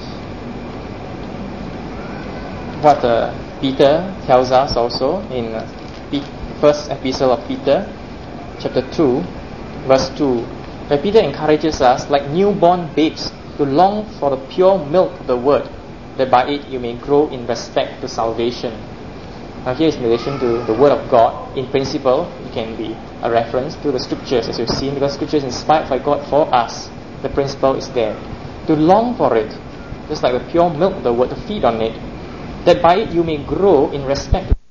Speaker 1: what Peter tells us also in first epistle of Peter, chapter 2, verse 2, where Peter encourages us, like newborn babes, to long for the pure milk of the word, that by it you may grow in respect to salvation. Now here is in relation to the word of God. In principle, it can be a reference to the scriptures, as you've seen, because scripture is inspired by God for us. The principle is there. To long for it, just like the pure milk of the word, to feed on it, that by it you may grow in respect to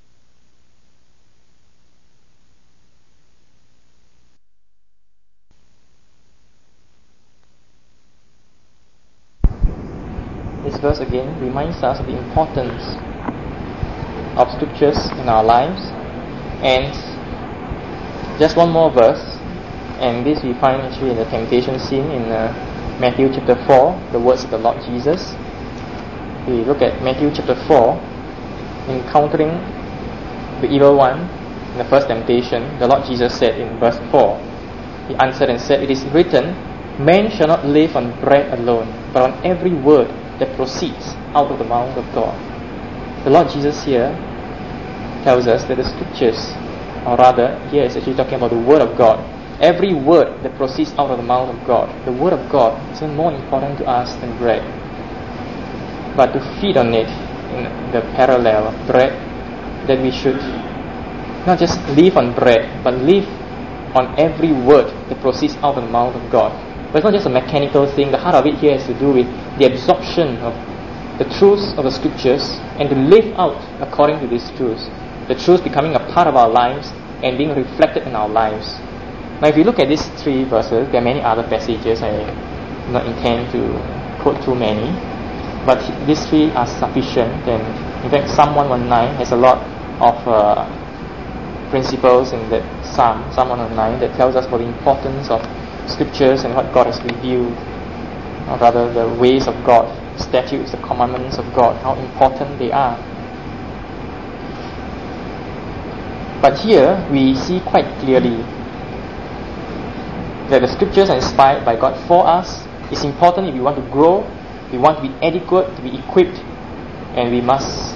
Speaker 1: This verse again reminds us of the importance of scriptures in our lives. And just one more verse, and this we find actually in the temptation scene in Matthew chapter 4, the words of the Lord Jesus. We look at Matthew chapter 4, encountering the evil one in the first temptation. The Lord Jesus said in verse 4, He answered and said, "It is written, man shall not live on bread alone, but on every word that proceeds out of the mouth of God." The Lord Jesus here tells us that the scriptures, or rather, here is actually talking about the word of God. Every word that proceeds out of the mouth of God, the word of God is more important to us than bread. But to feed on it in the parallel of bread, that we should not just live on bread, but live on every word that proceeds out of the mouth of God. But it's not just a mechanical thing. The heart of it here has to do with the absorption of the truths of the scriptures and to live out according to these truths. The truths becoming a part of our lives and being reflected in our lives. Now if you look at these three verses, there are many other passages. I do not intend to quote too many, but these three are sufficient. And in fact, Psalm 119 has a lot of principles in that Psalm 119, that tells us about the importance of scriptures and what God has revealed, or rather the ways of God, statutes, the commandments of God, how important they are. But here we see quite clearly that the scriptures are inspired by God for us. It's important if we want to grow, we want to be adequate, to be equipped, and we must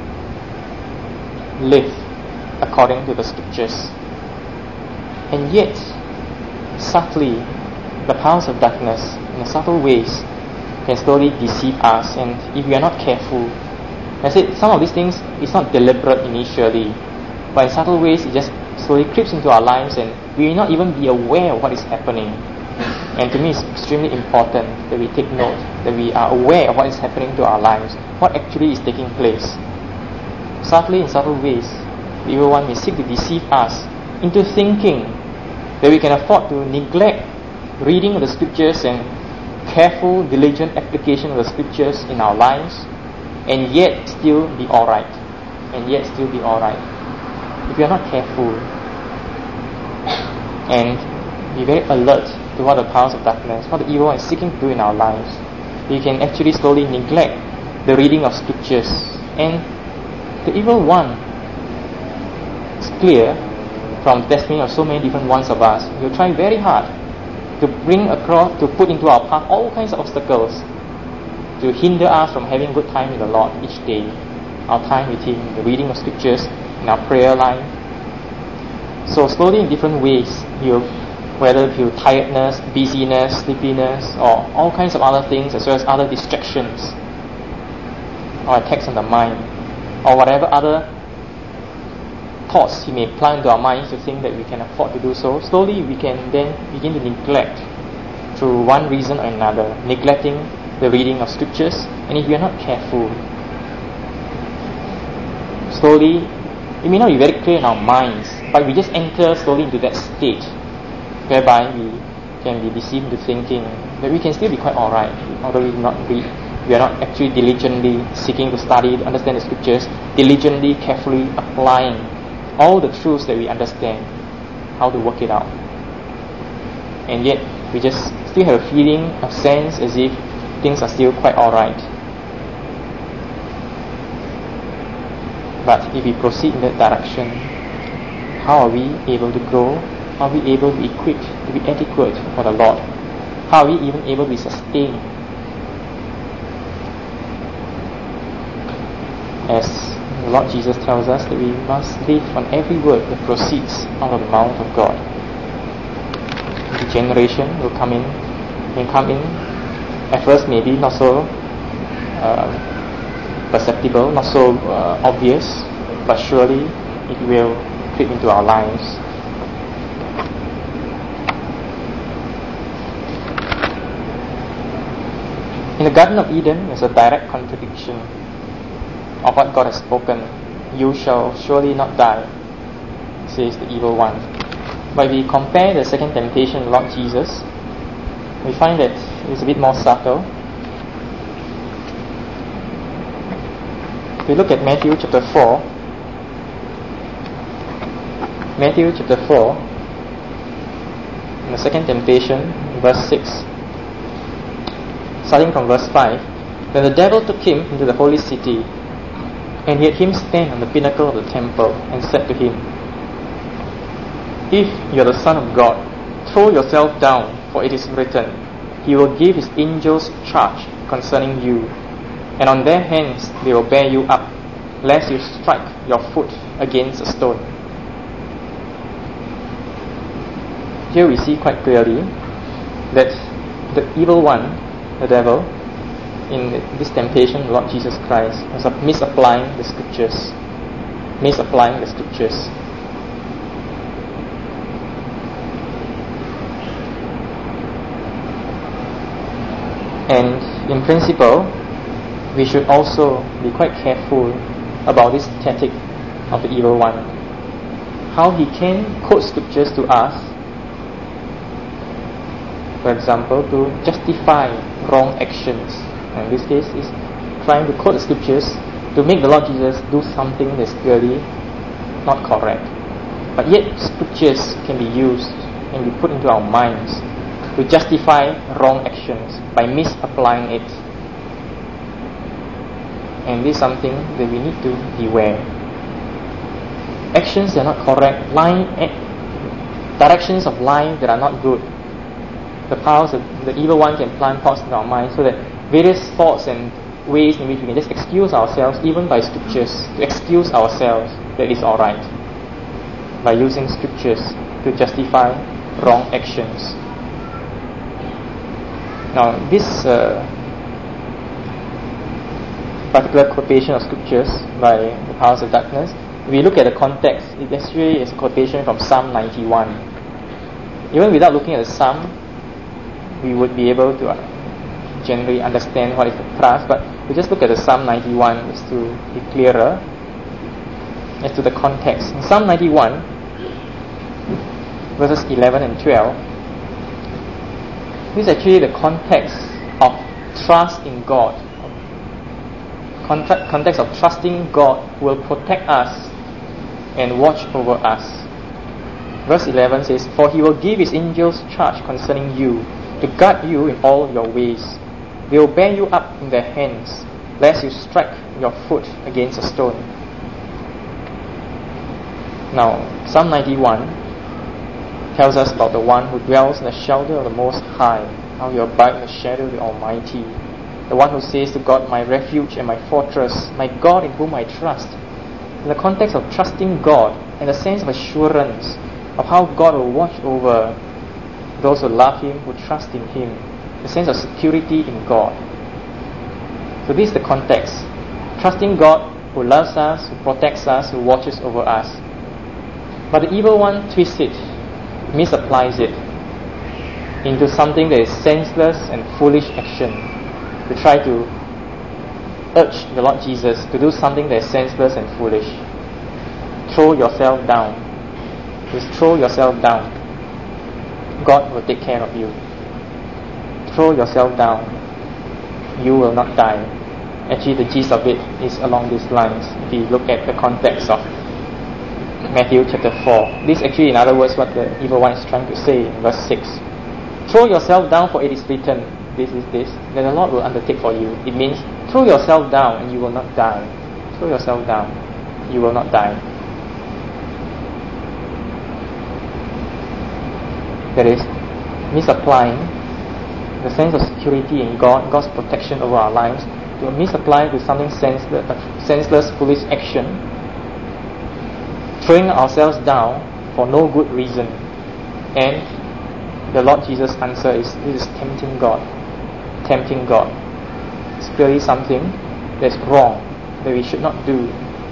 Speaker 1: live according to the scriptures. And yet, subtly, the powers of darkness, in subtle ways, can slowly deceive us. And if we are not careful, I said some of these things, it's not deliberate initially, but in subtle ways, it just slowly creeps into our lives, and we may not even be aware of what is happening. And to me, it's extremely important that we take note, that we are aware of what is happening to our lives, what actually is taking place. Subtly, in subtle ways, the evil one may seek to deceive us into thinking that we can afford to neglect reading of the scriptures and careful, diligent application of the scriptures in our lives, and yet still be alright. And yet still be alright. if we are not careful and be very alert to what the powers of darkness, what the evil one is seeking to do in our lives, we can actually slowly neglect the reading of scriptures. And the evil one is clear from the testimony of so many different ones of us. He'll try very hard to bring across, to put into our path all kinds of obstacles to hinder us from having good time with the Lord each day. Our time with Him, the reading of scriptures, in our prayer life. So slowly in different ways, whether through tiredness, busyness, sleepiness, or all kinds of other things, as well as other distractions, or attacks on the mind, or whatever other thoughts He may plant into our minds to think that we can afford to do so, slowly we can then begin to neglect through one reason or another, neglecting the reading of scriptures. And if we are not careful, slowly, it may not be very clear in our minds, but we just enter slowly into that state whereby we can be deceived into thinking that we can still be quite alright, although we are not actually diligently seeking to study, to understand the scriptures, diligently, carefully applying all the truths that we understand, how to work it out. And yet, we just still have a feeling, a sense as if things are still quite alright. But if we proceed in that direction, how are we able to grow? How are we able to be equipped, to be adequate for the Lord? How are we even able to be sustained? As the Lord Jesus tells us that we must live on every word that proceeds out of the mouth of God. The generation may come in, at first maybe not so perceptible, not so obvious, but surely it will creep into our lives. In the Garden of Eden, there's a direct contradiction of what God has spoken. You shall surely not die, says the evil one. But if we compare the second temptation of Lord Jesus, we find that it's a bit more subtle. If we look at Matthew chapter 4, in the second temptation, verse 6, starting from verse 5, then the devil took him into the holy city, and he had him stand on the pinnacle of the temple, and said to him, If you are the Son of God, throw yourself down, for it is written, He will give His angels charge concerning you, and on their hands they will bear you up, lest you strike your foot against a stone. Here we see quite clearly that the evil one, the devil, in this temptation, Lord Jesus Christ, was misapplying the scriptures. And in principle, we should also be quite careful about this tactic of the evil one. How he can quote scriptures to us, for example, to justify wrong actions. In this case, is trying to quote the scriptures to make the Lord Jesus do something that's clearly not correct. But yet, scriptures can be used and be put into our minds to justify wrong actions by misapplying it. And this is something that we need to beware. Actions that are not correct, directions of life that are not good. The powers of the evil one can plant thoughts in our minds so that various thoughts and ways in which we can just excuse ourselves, even by scriptures, to excuse ourselves that it's alright, by using scriptures to justify wrong actions. Now, this particular quotation of scriptures by the powers of darkness, if we look at the context, it actually is a quotation from Psalm 91. Even without looking at the Psalm, we would be able to generally understand what is the thrust, but we just look at the Psalm 91 just to be clearer as to the context. In Psalm 91, verses 11 and 12, this is actually the context of trust in God. Context of trusting God will protect us and watch over us. Verse 11 says, "For he will give his angels charge concerning you, to guard you in all your ways. They will bear you up in their hands, lest you strike your foot against a stone." Now, Psalm 91 tells us about the one who dwells in the shelter of the Most High, how you abide in the shadow of the Almighty. The one who says to God, "My refuge and my fortress, my God in whom I trust." In the context of trusting God, and the sense of assurance of how God will watch over those who love Him, who trust in Him, the sense of security in God. So this is the context. Trusting God who loves us, who protects us, who watches over us. But the evil one twists it, misapplies it into something that is senseless and foolish action, to try to urge the Lord Jesus to do something that is senseless and foolish. Throw yourself down. Just throw yourself down. God will take care of you. Throw yourself down. You will not die. Actually, the gist of it is along these lines. If you look at the context of Matthew chapter 4. This actually, in other words, what the evil one is trying to say in verse 6. Throw yourself down, for it is written, this, that the Lord will undertake for you. It means, throw yourself down and you will not die. Throw yourself down. You will not die. That is, misapplying the sense of security in God, God's protection over our lives, to misapply to something senseless, foolish action, throwing ourselves down for no good reason. And the Lord Jesus' answer is, this is tempting God. Tempting God. It's clearly something that's wrong, that we should not do.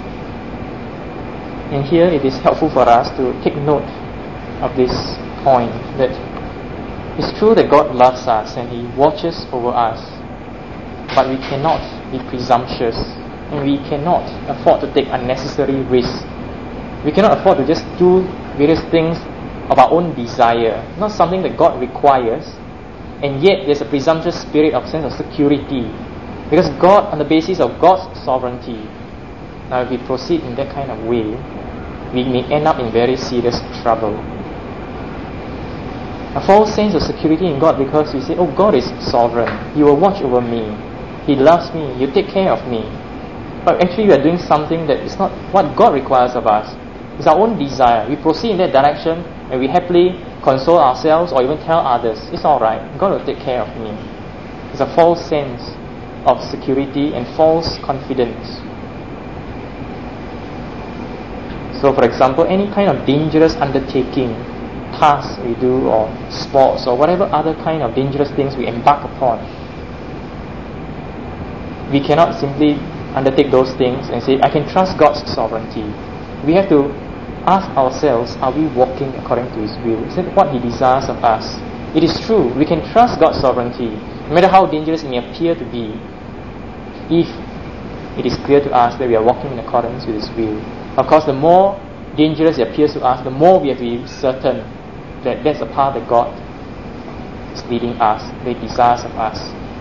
Speaker 1: And here it is helpful for us to take note of this point, that it's true that God loves us and He watches over us, but we cannot be presumptuous, and we cannot afford to take unnecessary risks. We cannot afford to just do various things of our own desire, not something that God requires, and yet there's a presumptuous spirit of sense of security, because God, on the basis of God's sovereignty, now if we proceed in that kind of way, we may end up in very serious trouble. A false sense of security in God because we say, oh, God is sovereign, He will watch over me, He loves me, He'll take care of me. But actually we are doing something that is not what God requires of us. It's our own desire. We proceed in that direction and we happily console ourselves or even tell others, it's alright, God will take care of me. It's a false sense of security and false confidence. So for example, any kind of dangerous undertaking, tasks we do, or sports, or whatever other kind of dangerous things we embark upon, we cannot simply undertake those things and say, I can trust God's sovereignty. We have to ask ourselves, are we walking according to His will? Is that what He desires of us? It is true, we can trust God's sovereignty, no matter how dangerous it may appear to be, if it is clear to us that we are walking in accordance with His will. Of course, the more dangerous it appears to us, the more we have to be certain that that's the path that God is leading us, that He desires of us.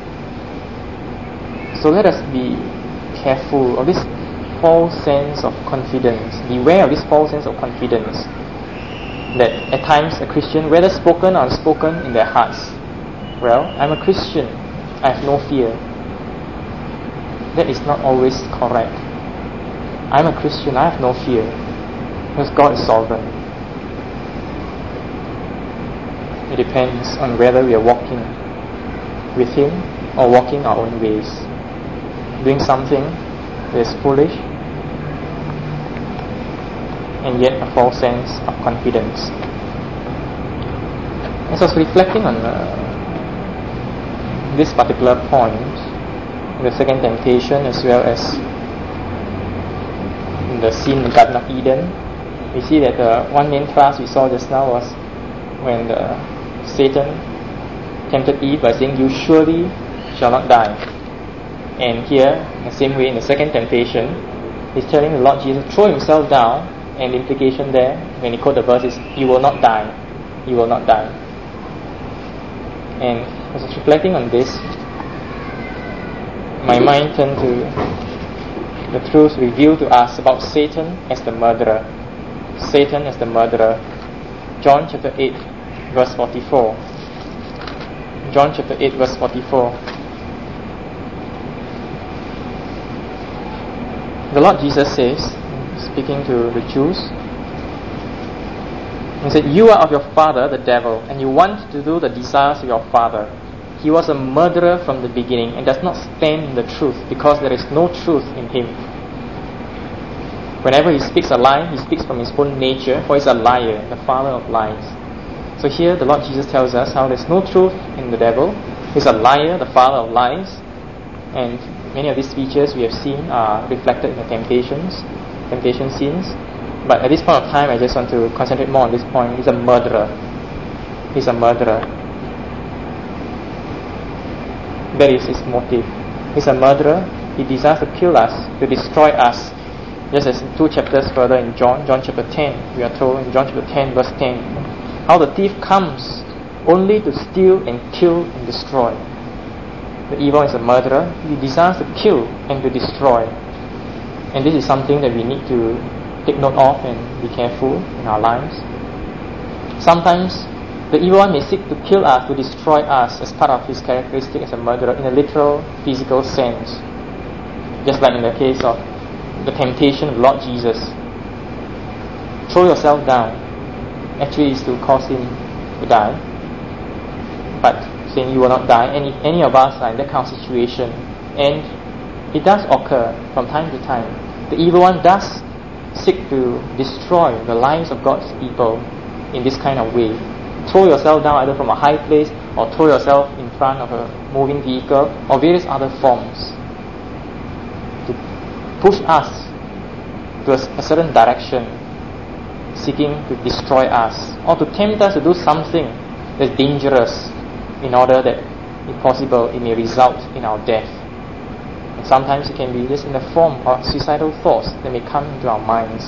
Speaker 1: So let us be careful of this false sense of confidence. Beware of this false sense of confidence that at times a Christian, whether spoken or unspoken in their hearts, well, I'm a Christian, I have no fear. That is not always correct. I'm a Christian, I have no fear, because God is sovereign. It depends on whether we are walking with Him or walking our own ways, doing something that is foolish and yet a false sense of confidence. As I was reflecting on this particular point, the second temptation, as well as in the scene in the Garden of Eden, we see that the one main thrust we saw just now was when Satan tempted Eve by saying, you surely shall not die. And here, in the same way, in the second temptation, he's telling the Lord Jesus to throw himself down, and the implication there, when he quote the verse, is, you will not die. You will not die. And as I was reflecting on this, my mind turned to the truth revealed to us about Satan as the murderer. Satan as the murderer. John chapter 8, verse 44. John chapter 8, verse 44. The Lord Jesus says, speaking to the Jews, He said, "You are of your father, the devil, and you want to do the desires of your father. He was a murderer from the beginning and does not stand in the truth, because there is no truth in him. Whenever he speaks a lie, he speaks from his own nature, for he is a liar, the father of lies." So here the Lord Jesus tells us how there's no truth in the devil. He's a liar, the father of lies. And many of these features we have seen are reflected in the temptation scenes. But at this point of time, I just want to concentrate more on this point. He's a murderer. He's a murderer. That is his motive. He's a murderer. He desires to kill us, to destroy us. Just as 2 chapters further in John chapter 10, we are told in John chapter 10, verse 10, how the thief comes only to steal and kill and destroy. The evil is a murderer. He desires to kill and to destroy. And this is something that we need to take note of and be careful in our lives. Sometimes the evil one may seek to kill us, to destroy us as part of his characteristic as a murderer in a literal, physical sense. Just like in the case of the temptation of Lord Jesus. Throw yourself down actually is to cause him to die. But saying you will not die, any of us are in that kind of situation. And it does occur from time to time. The evil one does seek to destroy the lives of God's people in this kind of way. Throw yourself down either from a high place or throw yourself in front of a moving vehicle or various other forms to push us to a certain direction, seeking to destroy us or to tempt us to do something that's dangerous in order that, if possible, it may result in our death. And sometimes it can be just in the form of suicidal thoughts that may come into our minds.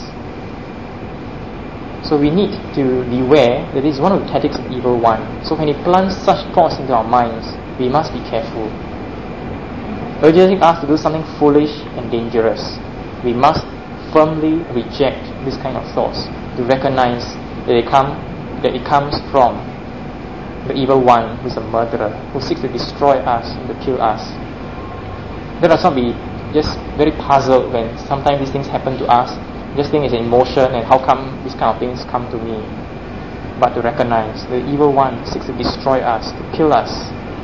Speaker 1: So we need to beware that this is one of the tactics of the evil one. So when he plants such thoughts into our minds, we must be careful. Urging us to do something foolish and dangerous, we must firmly reject this kind of thoughts, to recognize that it comes from the evil one who is a murderer, who seeks to destroy us and to kill us. Let us not be just very puzzled when sometimes these things happen to us. Just think it's an emotion and how come these kind of things come to me. But to recognize the evil one seeks to destroy us, to kill us.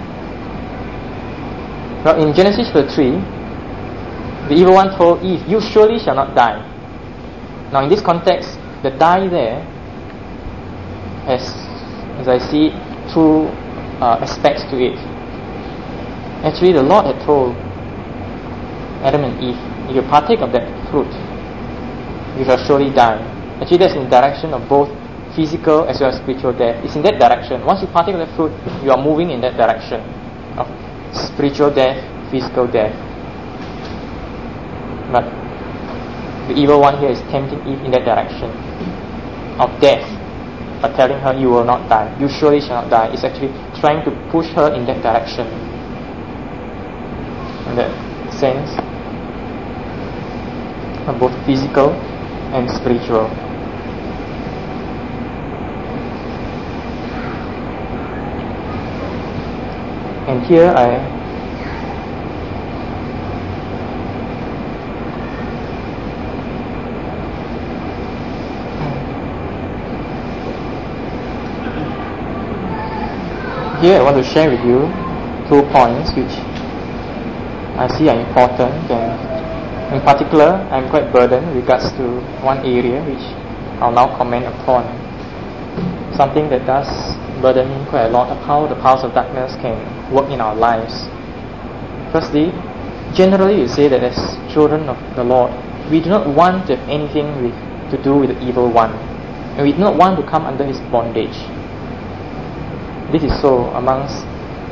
Speaker 1: Now in Genesis chapter 3, the evil one told Eve, "You surely shall not die." Now in this context, the die there, as I see, two aspects to it. Actually, the Lord had told Adam and Eve, if you partake of that fruit, you shall surely die. Actually, that's in the direction of both physical as well as spiritual death. It's in that direction. Once you partake of that fruit, you are moving in that direction of spiritual death, physical death. But the evil one here is tempting Eve in that direction of death, but telling her you will not die. You surely shall not die. It's actually trying to push her in that direction. In that sense of both physical and spiritual. And here I want to share with you 2 points which I see are important, and in particular I'm quite burdened with regards to one area which I'll now comment upon. Something that does burden me quite a lot of how the powers of darkness can work in our lives. Firstly, generally you say that as children of the Lord, we do not want to have anything to do with the evil one, and we do not want to come under his bondage. This is so amongst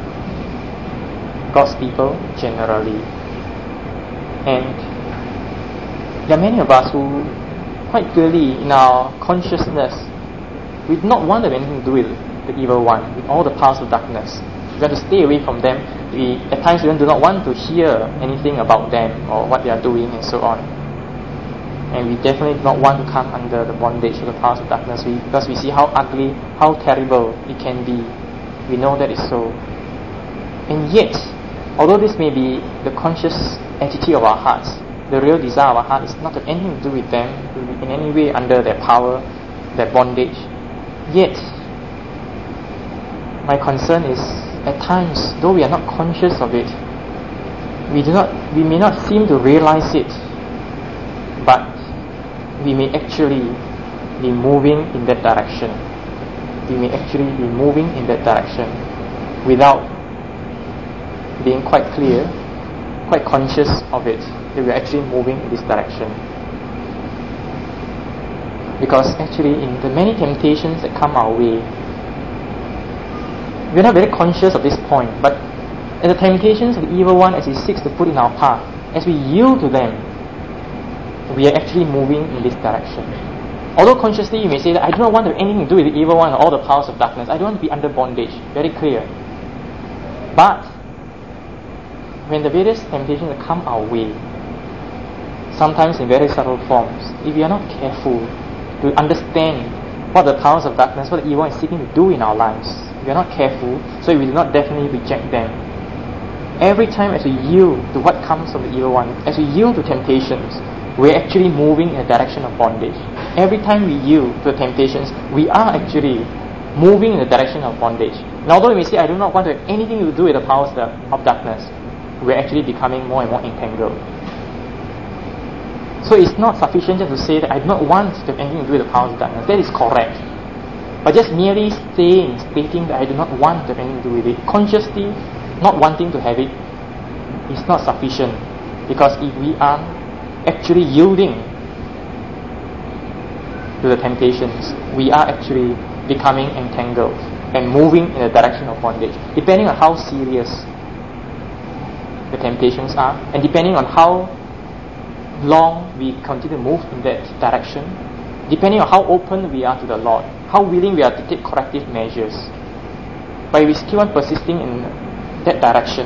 Speaker 1: God's people generally. And there are many of us who quite clearly in our consciousness, we do not want to have anything to do with the evil one, with all the powers of darkness. We have to stay away from them. At times we do not want to hear anything about them or what they are doing and so on. And we definitely do not want to come under the bondage of the powers of darkness, because we see how ugly, how terrible it can be. We know that is so. And yet, although this may be the conscious attitude of our hearts, the real desire of our heart is not to have anything to do with them, to be in any way under their power, their bondage. Yet, my concern is, at times, though we are not conscious of it, we may not seem to realize it, but we may actually be moving in that direction. We may actually be moving in that direction without being quite clear, quite conscious of it, that we are actually moving in this direction. Because actually, in the many temptations that come our way, we are not very conscious of this point, but as the temptations of the evil one, as he seeks to put in our path, as we yield to them, we are actually moving in this direction. Although consciously you may say that I do not want to have anything to do with the evil one or all the powers of darkness. I don't want to be under bondage. Very clear. But when the various temptations that come our way, sometimes in very subtle forms, if we are not careful to understand what the powers of darkness, what the evil one is seeking to do in our lives, if we are not careful, so we do not definitely reject them. Every time as we yield to what comes from the evil one, as we yield to temptations, we're actually moving in a direction of bondage. Every time we yield to temptations, we are actually moving in the direction of bondage. And although we may say, I do not want to have anything to do with the powers of darkness, we're actually becoming more and more entangled. So it's not sufficient just to say that I do not want to have anything to do with the powers of darkness. That is correct. But just merely stating that I do not want to have anything to do with it, consciously not wanting to have it, is not sufficient. Because if we are actually yielding to the temptations, we are actually becoming entangled and moving in the direction of bondage, depending on how serious the temptations are, and depending on how long we continue to move in that direction, depending on how open we are to the Lord, how willing we are to take corrective measures. But if we keep on persisting in that direction,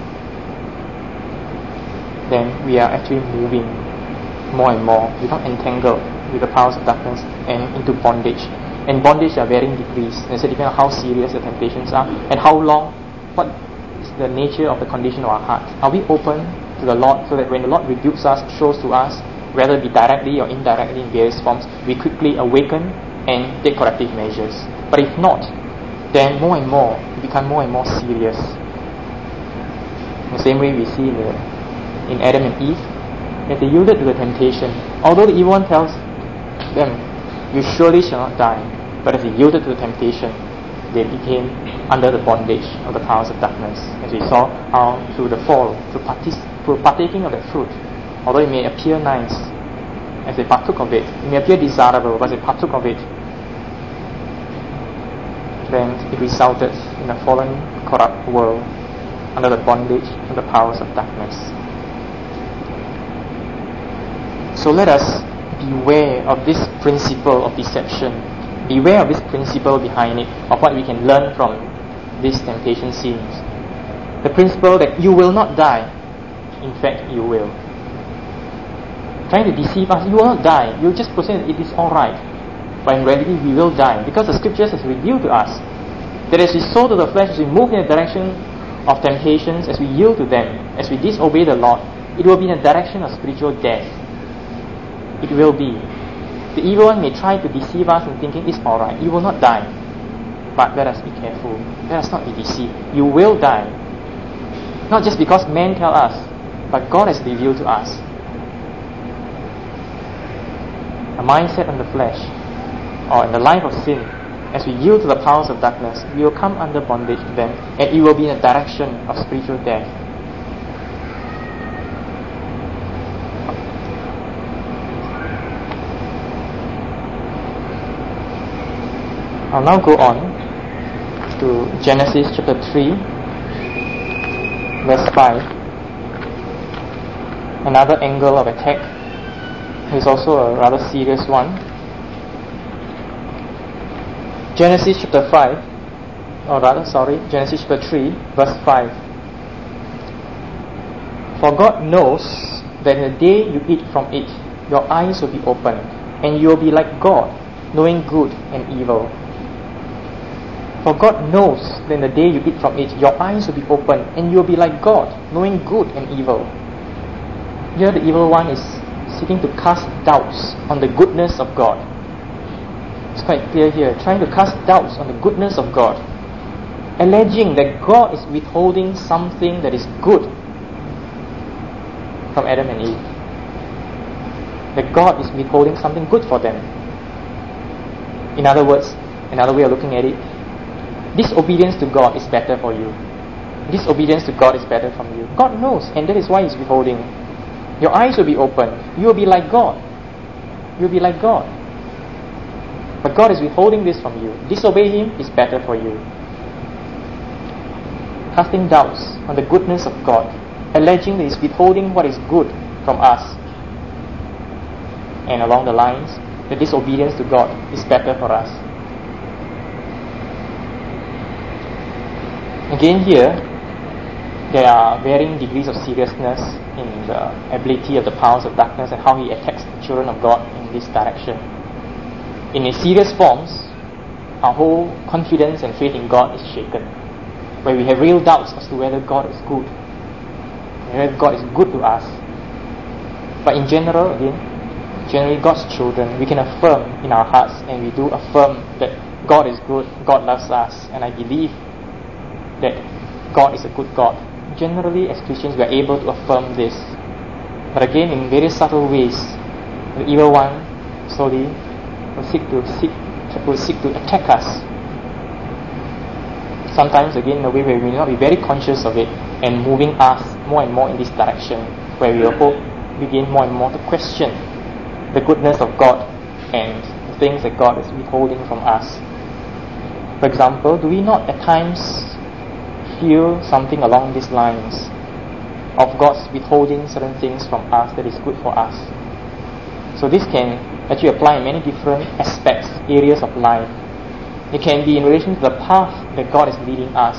Speaker 1: then we are actually moving more and more, become entangled with the powers of darkness and into bondage. And bondage are varying degrees, and so depending on how serious the temptations are and how long, what is the nature of the condition of our heart. Are we open to the Lord, so that when the Lord rebukes us, shows to us, whether it be directly or indirectly in various forms, we quickly awaken and take corrective measures. But if not, then more and more it becomes more and more serious. In the same way we see in Adam and Eve, that they yielded to the temptation. Although the evil one tells them, you surely shall not die, but as they yielded to the temptation, they became under the bondage of the powers of darkness. As we saw how through the fall, through partaking of the fruit, although it may appear nice, as they partook of it may appear desirable, but as they partook of it, then it resulted in a fallen, corrupt world under the bondage of the powers of darkness. So let us beware of this principle of deception. Beware of this principle behind it, of what we can learn from these temptation scenes. The principle that you will not die, in fact you will. Trying to deceive us, you will not die. You just present that it is alright. But in reality we will die, because the scriptures has revealed to us that as we sow to the flesh, as we move in the direction of temptations, as we yield to them, as we disobey the Lord, it will be in the direction of spiritual death. It will be. The evil one may try to deceive us in thinking it's alright, you will not die. But let us be careful. Let us not be deceived. You will die. Not just because men tell us, but God has revealed to us. A mindset on the flesh, or in the life of sin, as we yield to the powers of darkness, we will come under bondage to them, and it will be in the direction of spiritual death. I'll now go on to Genesis chapter 3, verse 5. Another angle of attack is also a rather serious one. Genesis chapter 3, verse 5. For God knows that in the day you eat from it, your eyes will be opened, and you will be like God, knowing good and evil. For God knows that in the day you eat from it, your eyes will be opened, and you will be like God, knowing good and evil. Here the evil one is seeking to cast doubts on the goodness of God. It's quite clear here, trying to cast doubts on the goodness of God, alleging that God is withholding something that is good from Adam and Eve. That God is withholding something good for them. In other words, another way of looking at it, disobedience to God is better for you. Disobedience to God is better from you. God knows, and that is why He's withholding. Your eyes will be opened. You will be like God. You will be like God. But God is withholding this from you. Disobey Him is better for you. Casting doubts on the goodness of God, alleging that He's withholding what is good from us. And along the lines, the disobedience to God is better for us. Again here, there are varying degrees of seriousness in the ability of the powers of darkness and how he attacks the children of God in this direction. In its serious forms, our whole confidence and faith in God is shaken, where we have real doubts as to whether God is good, whether God is good to us. But in general, generally God's children, we can affirm in our hearts, and we do affirm that God is good, God loves us, and I believe that God is a good God. Generally, as Christians, we are able to affirm this. But again, in very subtle ways, the evil one slowly will seek to attack us. Sometimes, again, in a way where we may not be very conscious of it, and moving us more and more in this direction, where we will begin more and more to question the goodness of God and the things that God is withholding from us. For example, do we not at times feel something along these lines of God's withholding certain things from us that is good for us? So this can actually apply in many different aspects, areas of life. It can be in relation to the path that God is leading us.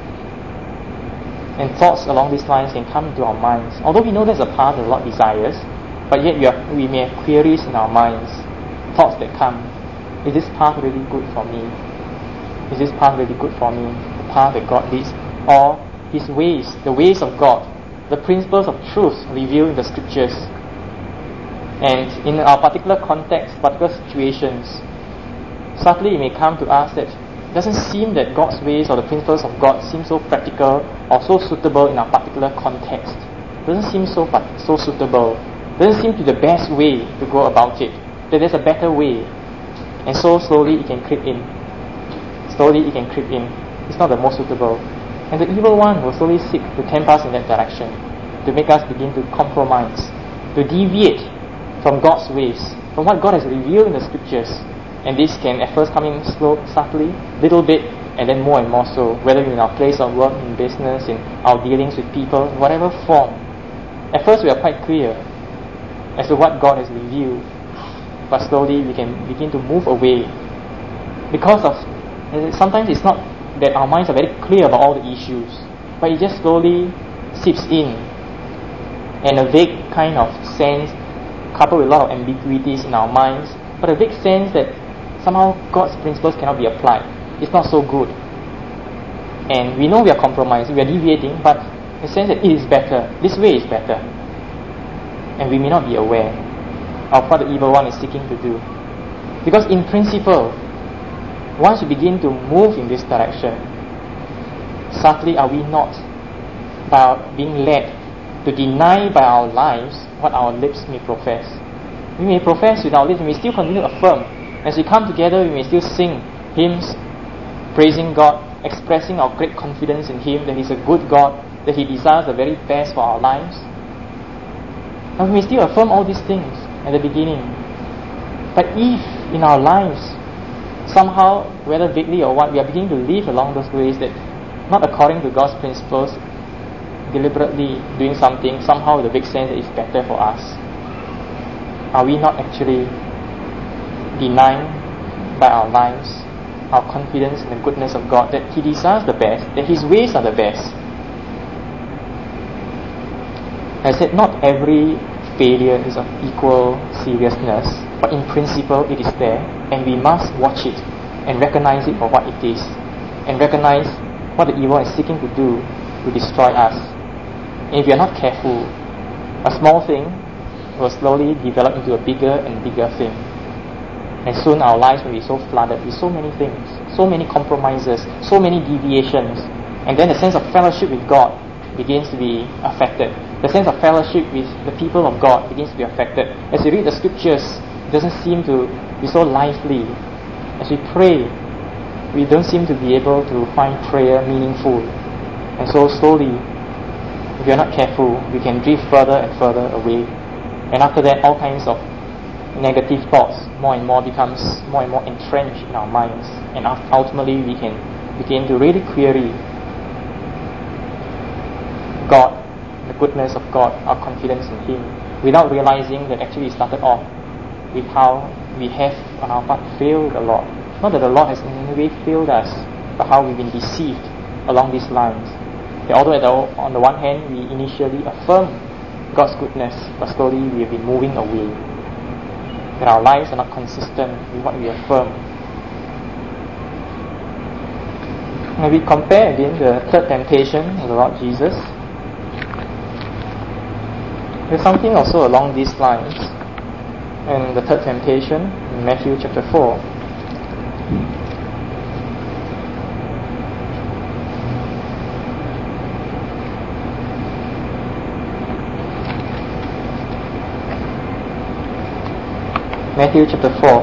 Speaker 1: And thoughts along these lines can come into our minds. Although we know there's a path that the Lord desires, but yet we may have queries in our minds, thoughts that come. Is this path really good for me? Is this path really good for me? The path that God leads? Or His ways, the ways of God, the principles of truth revealed in the Scriptures. And in our particular context, particular situations, subtly it may come to us that it doesn't seem that God's ways or the principles of God seem so practical or so suitable in our particular context. It doesn't seem so suitable. It doesn't seem to be the best way to go about it. That there's a better way. And so slowly it can creep in. It's not the most suitable. And the evil one will slowly seek to tempt us in that direction, to make us begin to compromise, to deviate from God's ways, from what God has revealed in the Scriptures. And this can at first come in subtly, little bit, and then more and more so, whether in our place of work, in business, in our dealings with people, in whatever form. At first we are quite clear as to what God has revealed, but slowly we can begin to move away because of, sometimes it's not that our minds are very clear about all the issues, but it just slowly seeps in, and a vague kind of sense coupled with a lot of ambiguities in our minds, but a vague sense that somehow God's principles cannot be applied. It's not so good. And we know we are compromising, we are deviating, but the sense that it is better, this way is better. And we may not be aware of what the evil one is seeking to do. Because in principle, once we begin to move in this direction, subtly are we not by being led to deny by our lives what our lips may profess. We may profess with our lips, we may still continue to affirm. As we come together, we may still sing hymns, praising God, expressing our great confidence in Him, that He's a good God, that He desires the very best for our lives. And we may still affirm all these things at the beginning. But if in our lives, somehow, whether vaguely or what, we are beginning to live along those ways that not according to God's principles, deliberately doing something, somehow with a big sense that it's better for us, are we not actually denying by our lives our confidence in the goodness of God, that He desires the best, that His ways are the best? I said not every failure is of equal seriousness, but in principle it is there, and we must watch it and recognize it for what it is, and recognize what the evil is seeking to do to destroy us. And if we are not careful, a small thing will slowly develop into a bigger and bigger thing. And soon our lives will be so flooded with so many things, so many compromises, so many deviations. And then the sense of fellowship with God begins to be affected. The sense of fellowship with the people of God begins to be affected. As we read the scriptures, it doesn't seem to be so lively. As we pray, we don't seem to be able to find prayer meaningful. And so slowly, if we are not careful, we can drift further and further away. And after that, all kinds of negative thoughts more and more becomes more and more entrenched in our minds. And ultimately, we can begin to really query God, the goodness of God, our confidence in Him, without realizing that actually it started off with how we have on our part failed the Lord. Not that the Lord has in any way failed us, but how we've been deceived along these lines. That although on the one hand we initially affirm God's goodness, but slowly we have been moving away. That our lives are not consistent with what we affirm. Now we compare again the third temptation of the Lord Jesus. There's something also along these lines. And the third temptation in Matthew chapter 4. Matthew chapter 4,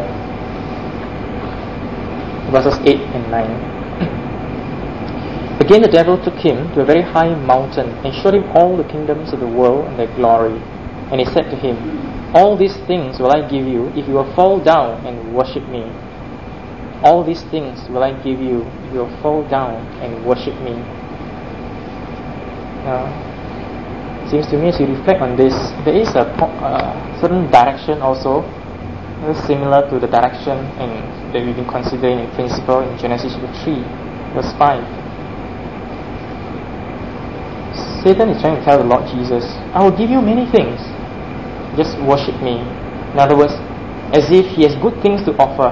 Speaker 1: verses 8 and 9. Again the devil took him to a very high mountain and showed him all the kingdoms of the world and their glory. And he said to him, all these things will I give you if you will fall down and worship me. All these things will I give you if you will fall down and worship me. Now, it seems to me as you reflect on this, there is a certain direction also, similar to the direction that we've been considering in principle in Genesis chapter 3, verse 5. Satan is trying to tell the Lord Jesus, I will give you many things, just worship me. In other words, as if he has good things to offer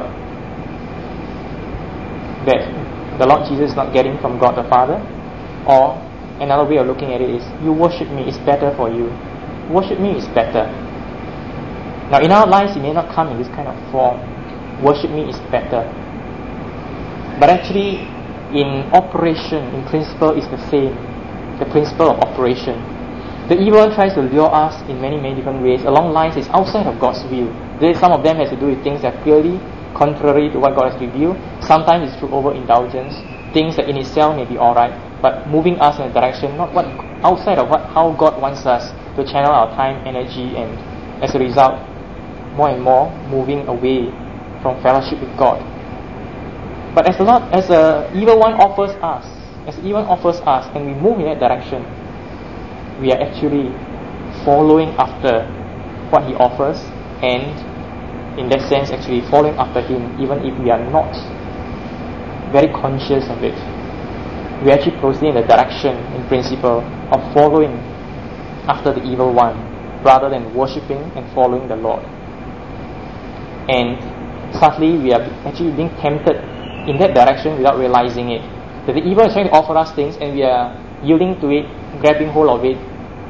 Speaker 1: that the Lord Jesus is not getting from God the Father. Or another way of looking at it is, you worship me, it's better for you. Worship me is better. Now in our lives it may not come in this kind of form. Worship me is better. But actually in operation, in principle, is the same. The principle of operation. The evil one tries to lure us in many, many different ways along lines that's outside of God's will. Some of them has to do with things that are clearly contrary to what God has revealed. Sometimes it's through overindulgence, things that in itself may be alright, but moving us in a direction not what outside of how God wants us to channel our time, energy, and as a result, more and more moving away from fellowship with God. But as the evil one offers us, and we move in that direction, we are actually following after what he offers, and in that sense actually following after him even if we are not very conscious of it. We actually proceed in the direction, in principle, of following after the evil one rather than worshipping and following the Lord. And subtly we are actually being tempted in that direction without realizing it. That the evil is trying to offer us things and we are yielding to it, grabbing hold of it.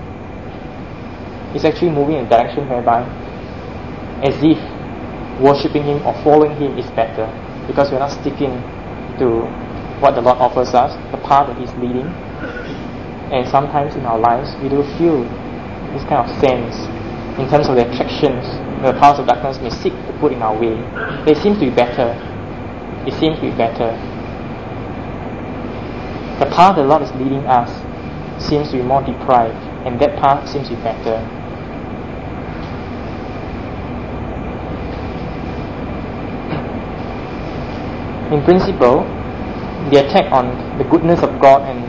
Speaker 1: It's actually moving in a direction whereby as if worshipping him or following him is better, because we're not sticking to what the Lord offers us, the path that he's leading. And sometimes in our lives we do feel this kind of sense in terms of the attractions the powers of darkness may seek to put in our way. They seem to be better. It seems to be better. The path the Lord is leading us seems to be more deprived, and that path seems to be better. In principle, the attack on the goodness of God and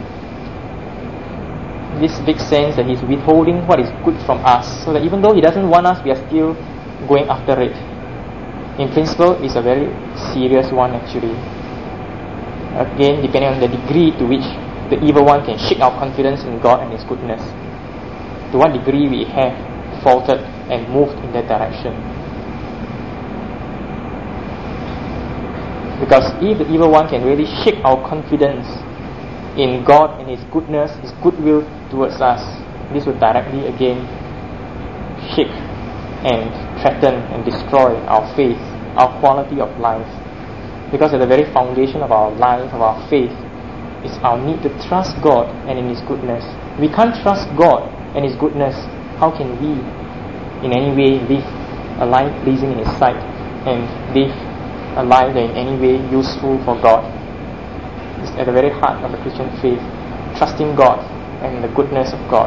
Speaker 1: this big sense that he's withholding what is good from us, so that even though he doesn't want us, we are still going after it. In principle, is a very serious one actually. Again, depending on the degree to which the evil one can shake our confidence in God and his goodness. To what degree we have faltered and moved in that direction. Because if the evil one can really shake our confidence in God and His goodness, His goodwill towards us, this would directly again shake and threaten and destroy our faith, our quality of life. Because at the very foundation of our life, of our faith, is our need to trust God and in His goodness. We can't trust God and His goodness. How can we in any way live a life pleasing in His sight and live a life that in any way useful for God? It's at the very heart of the Christian faith, trusting God and the goodness of God.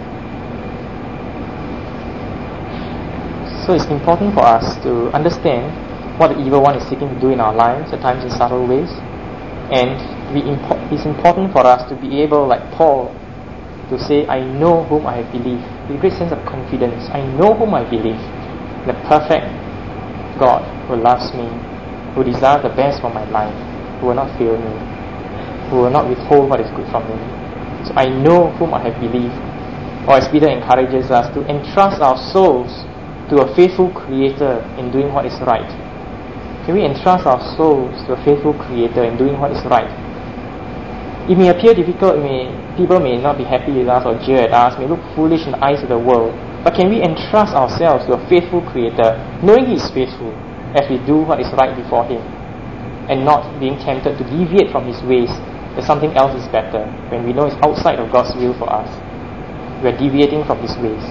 Speaker 1: So it's important for us to understand what the evil one is seeking to do in our lives, at times in subtle ways. And it's important for us to be able, like Paul, to say, I know whom I have believed, with a great sense of confidence. I know whom I believe, the perfect God who loves me, who desires the best for my life, who will not fail me, who will not withhold what is good from me. So I know whom I have believed. Or as Peter encourages us, to entrust our souls to a faithful Creator in doing what is right. Can we entrust our souls to a faithful Creator in doing what is right? It may appear difficult, people may not be happy with us or jeer at us, may look foolish in the eyes of the world, but can we entrust ourselves to a faithful Creator, knowing He is faithful, as we do what is right before Him, and not being tempted to deviate from His ways, that something else is better, when we know it's outside of God's will for us. We are deviating from His ways.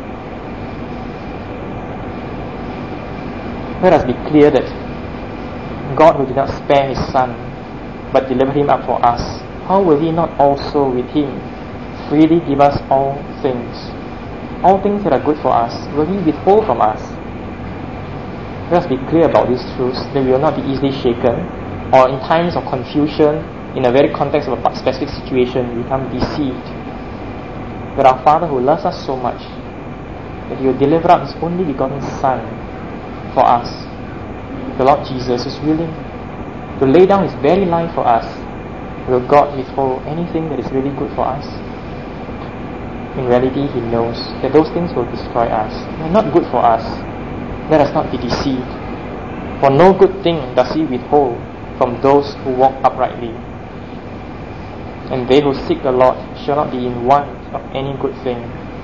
Speaker 1: Let us be clear that God, who did not spare His Son, but delivered Him up for us, how will He not also with Him freely give us all things? All things that are good for us, will He withhold from us? Let us be clear about these truths, that we will not be easily shaken, or in times of confusion, in a very context of a specific situation, we become deceived. But our Father, who loves us so much, that He will deliver up His only begotten Son for us, the Lord Jesus, is willing to lay down His very life for us. Will God withhold anything that is really good for us? In reality, He knows that those things will destroy us. They are not good for us. Let us not be deceived. For no good thing does He withhold from those who walk uprightly. And they who seek the Lord shall not be in want of any good thing.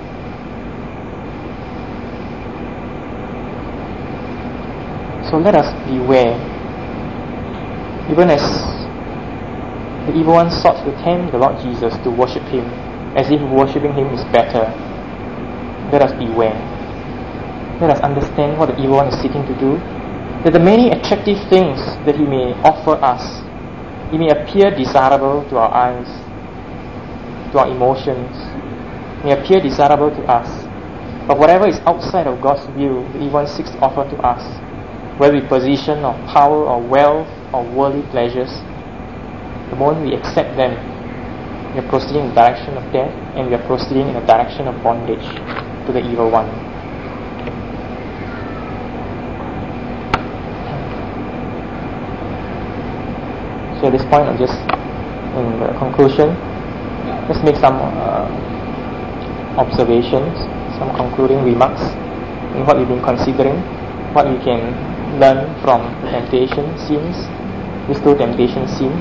Speaker 1: So let us beware. Even as the evil one sought to tempt the Lord Jesus to worship Him, as if worshipping Him is better, let us beware. Let us understand what the evil one is seeking to do. That the many attractive things that he may offer us, it may appear desirable to our eyes, to our emotions, may appear desirable to us. But whatever is outside of God's will, the evil one seeks to offer to us, whether it be position or power or wealth or worldly pleasures, the moment we accept them, we are proceeding in the direction of death, and we are proceeding in the direction of bondage to the evil one. So at this point, I'm just in the conclusion. Let's make some observations, some concluding remarks in what we've been considering, what we can learn from the temptation scenes, these two temptation scenes.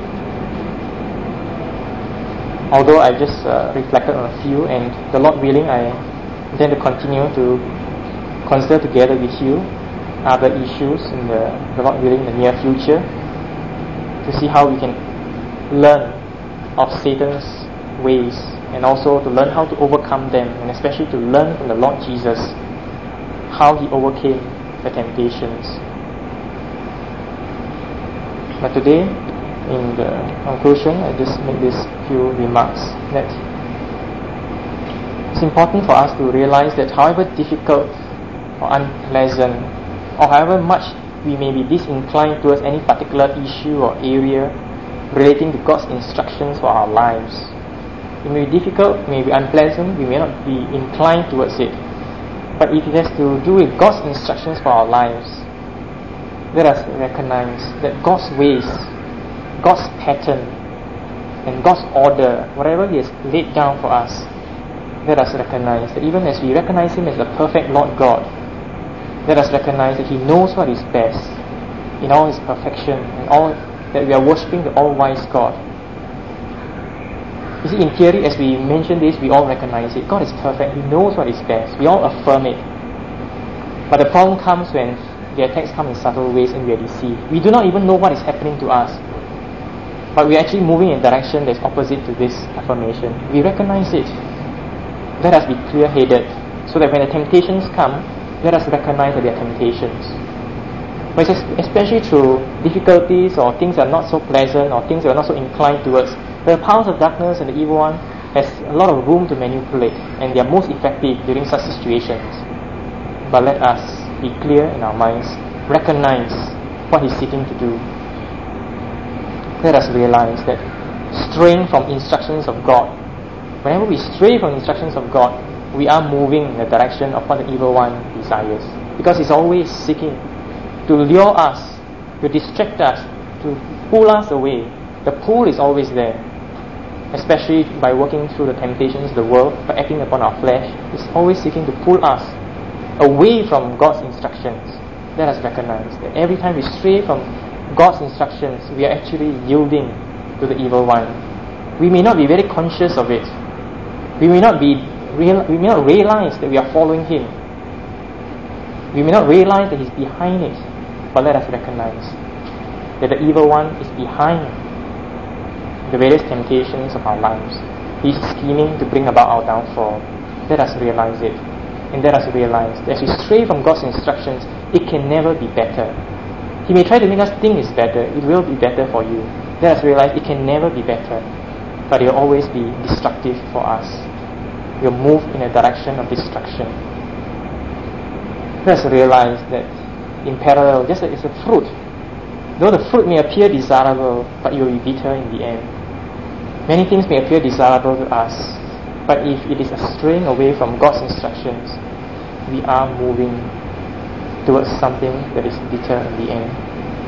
Speaker 1: Although I just reflected on a few, and the Lord willing, I intend to continue to consider together with you other issues in the Lord willing, the near future, to see how we can learn of Satan's ways, and also to learn how to overcome them, and especially to learn from the Lord Jesus how He overcame the temptations. But today, in the conclusion, I just make these few remarks that it's important for us to realize that however difficult or unpleasant, or however much we may be disinclined towards any particular issue or area relating to God's instructions for our lives, it may be difficult, it may be unpleasant, we may not be inclined towards it. But if it has to do with God's instructions for our lives, let us recognize that God's ways, God's pattern, and God's order, whatever He has laid down for us, let us recognize that even as we recognize Him as the perfect Lord God, let us recognize that He knows what is best in all His perfection and all that we are worshipping the all-wise God. You see, in theory, as we mention this, we all recognize it. God is perfect. He knows what is best. We all affirm it. But the problem comes when the attacks come in subtle ways and we are deceived. We do not even know what is happening to us. But we are actually moving in a direction that is opposite to this affirmation. We recognize it. Let us be clear-headed so that when the temptations come, let us recognize that they are temptations. But especially through difficulties or things that are not so pleasant or things that are not so inclined towards, the powers of darkness and the evil one has a lot of room to manipulate, and they are most effective during such situations. But let us be clear in our minds, recognize what He's seeking to do. Let us realize that straying from instructions of God, whenever we stray from instructions of God, we are moving in the direction of what the evil one desires. Because he's always seeking to lure us, to distract us, to pull us away. The pull is always there, especially by working through the temptations of the world, by acting upon our flesh. It's always seeking to pull us away from God's instructions. Let us recognize that every time we stray from God's instructions, we are actually yielding to the evil one. We may not be very conscious of it. We may not realize that we are following him. We may not realize that he's behind it. But let us recognize that the evil one is behind the various temptations of our lives. He's scheming to bring about our downfall. Let us realize it. And let us realize that as we stray from God's instructions, it can never be better. He may try to make us think it's better. It will be better for you. Let us realize it can never be better. But it will always be destructive for us. We'll move in a direction of destruction. Let us realize that in parallel, just like it's a fruit, though the fruit may appear desirable, but it will be bitter in the end. Many things may appear desirable to us, but if it is a straying away from God's instructions, we are moving towards something that is bitter in the end.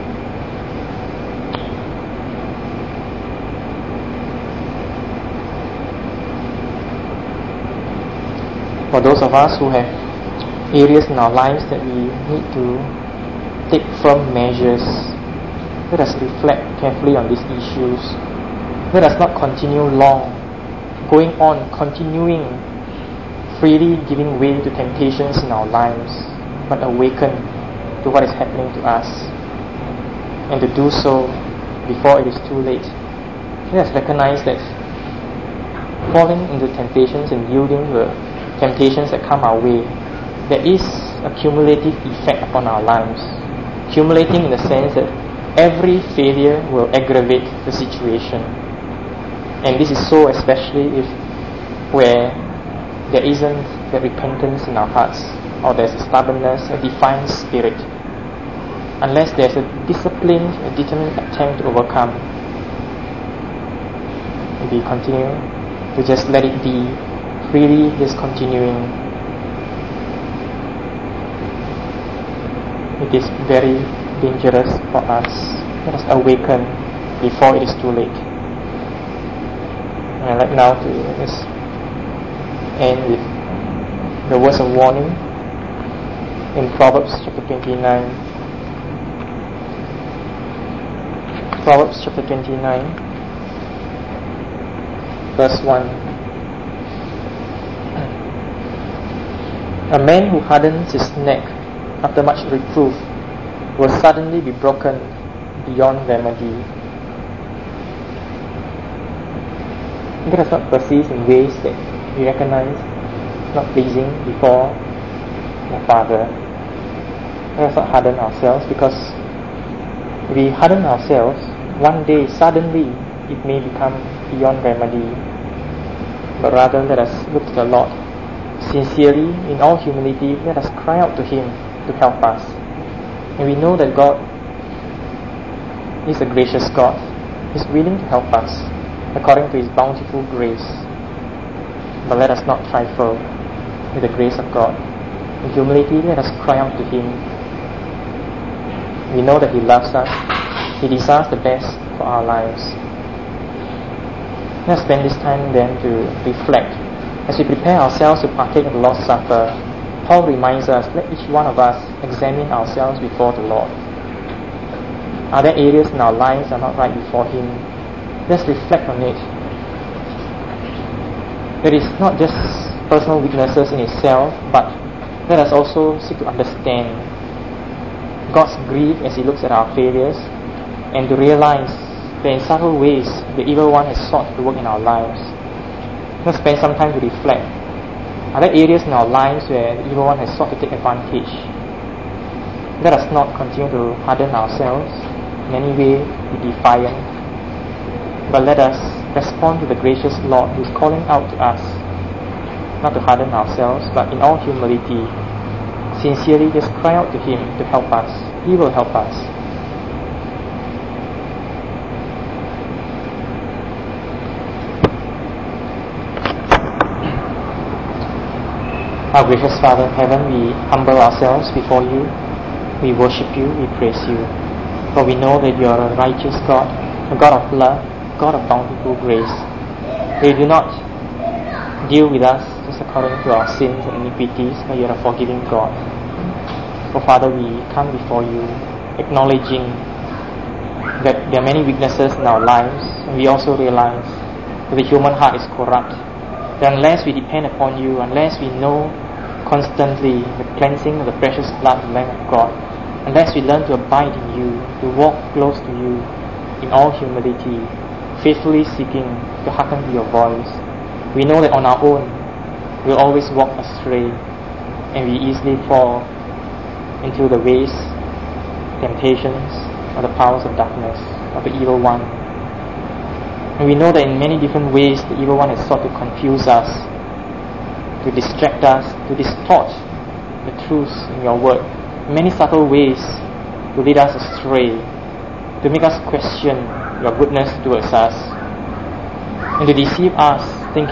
Speaker 1: For those of us who have areas in our lives that we need to take firm measures, let us reflect carefully on these issues. Let us not continue going on, continuing freely giving way to temptations in our lives, but awaken to what is happening to us, and to do so before it is too late. Let us recognize that falling into temptations and yielding to temptations that come our way, there is a cumulative effect upon our lives. Accumulating in the sense that every failure will aggravate the situation. And this is so especially if where there isn't the repentance in our hearts, or there's a stubbornness, a defiant spirit. Unless there's a disciplined, a determined attempt to overcome, we continue to just let it be, freely just continuing. It is very dangerous for us. Let us awaken before it is too late. And I'd like now to just end with the words of warning in Proverbs chapter 29. Proverbs chapter 29, verse 1. A man who hardens his neck after much reproof will suddenly be broken beyond remedy. Let us not persist in ways that we recognize not pleasing before the Father. Let us not harden ourselves, because if we harden ourselves, one day suddenly it may become beyond remedy. But rather let us look to the Lord sincerely, in all humility. Let us cry out to Him to help us. And we know that God is a gracious God. He is willing to help us according to His bountiful grace. But let us not trifle with the grace of God. In humility, let us cry out to Him. We know that He loves us. He desires the best for our lives. Let us spend this time then to reflect As we prepare ourselves to partake of the Lord's Supper, Paul reminds us, let each one of us examine ourselves before the Lord. Are there areas in our lives that are not right before Him? Let's reflect on it. It is not just personal weaknesses in itself, but let us also seek to understand God's grief as He looks at our failures, and to realize that in subtle ways the evil one has sought to work in our lives. Let's spend some time to reflect. Are there areas in our lives where the evil one has sought to take advantage? Let us not continue to harden ourselves, in any way be defiant, but let us respond to the gracious Lord who is calling out to us, not to harden ourselves, but in all humility, sincerely just cry out to Him to help us. He will help us. Our gracious Father in heaven, we humble ourselves before You. We worship You, we praise You. For we know that You are a righteous God, a God of love, God of bountiful grace. You do not deal with us just according to our sins and iniquities, but You are a forgiving God. So Father, we come before You, acknowledging that there are many weaknesses in our lives, and we also realize that the human heart is corrupt. That unless we depend upon You, unless we know constantly the cleansing of the precious blood of the Lamb of God, unless we learn to abide in You, to walk close to You in all humility, faithfully seeking to hearken to Your voice, we know that on our own we'll always walk astray, and we easily fall into the ways, temptations, or the powers of darkness, of the evil one. And we know that in many different ways the evil one has sought to confuse us, to distract us, to distort the truths in Your word, in many subtle ways to lead us astray, to make us question Your goodness towards us, and to deceive us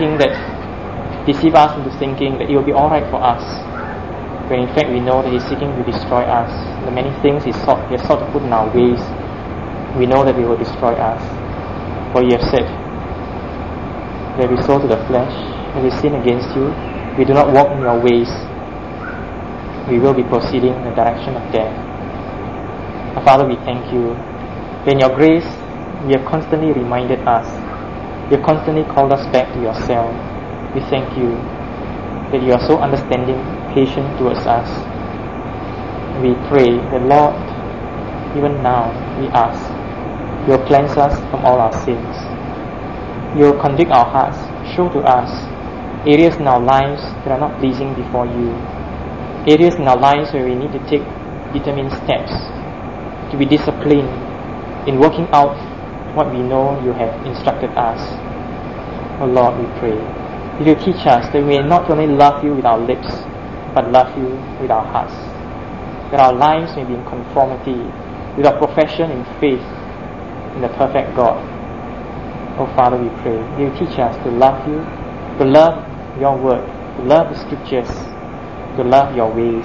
Speaker 1: into thinking that it will be alright for us, when in fact we know that He's seeking to destroy us. The many things He has sought to put in our ways, we know that He will destroy us. For You have said that we sow to the flesh, and we sin against You, we do not walk in Your ways, we will be proceeding in the direction of death. Our Father, we thank You that in Your grace You have constantly reminded us, You have constantly called us back to Yourself. We thank You that You are so understanding, patient towards us. We pray that, Lord, even now we ask, You will cleanse us from all our sins. You will convict our hearts, show to us areas in our lives that are not pleasing before You, areas in our lives where we need to take determined steps, to be disciplined in working out what we know You have instructed us. Oh Lord, we pray that You teach us that we may not only love You with our lips, but love You with our hearts, that our lives may be in conformity with our profession in faith in the perfect God. Oh Father, we pray that You teach us to love You, to love Your word, to love the Scriptures, to love Your ways,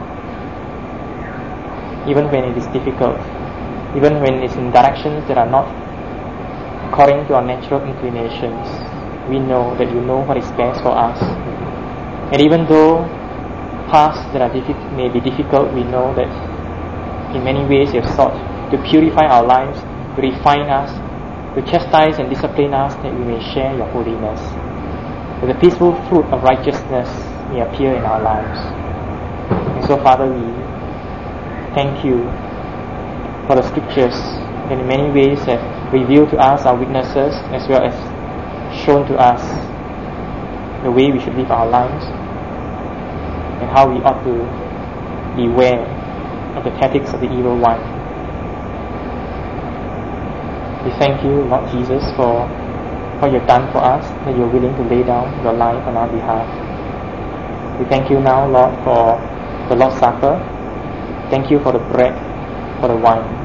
Speaker 1: even when it is difficult, even when it's in directions that are not according to our natural inclinations. We know that You know what is best for us, and even though paths that are may be difficult, we know that in many ways You have sought to purify our lives, to refine us, to chastise and discipline us, that we may share Your holiness, that the peaceful fruit of righteousness may appear in our lives. And so, Father, we thank You for the Scriptures that in many ways have revealed to us our weaknesses, as well as shown to us the way we should live our lives, and how we ought to beware of the tactics of the evil one. We thank You, Lord Jesus, for what You have done for us, that You are willing to lay down Your life on our behalf. We thank You now, Lord, for the Lord's Supper. Thank You for the bread, for the wine.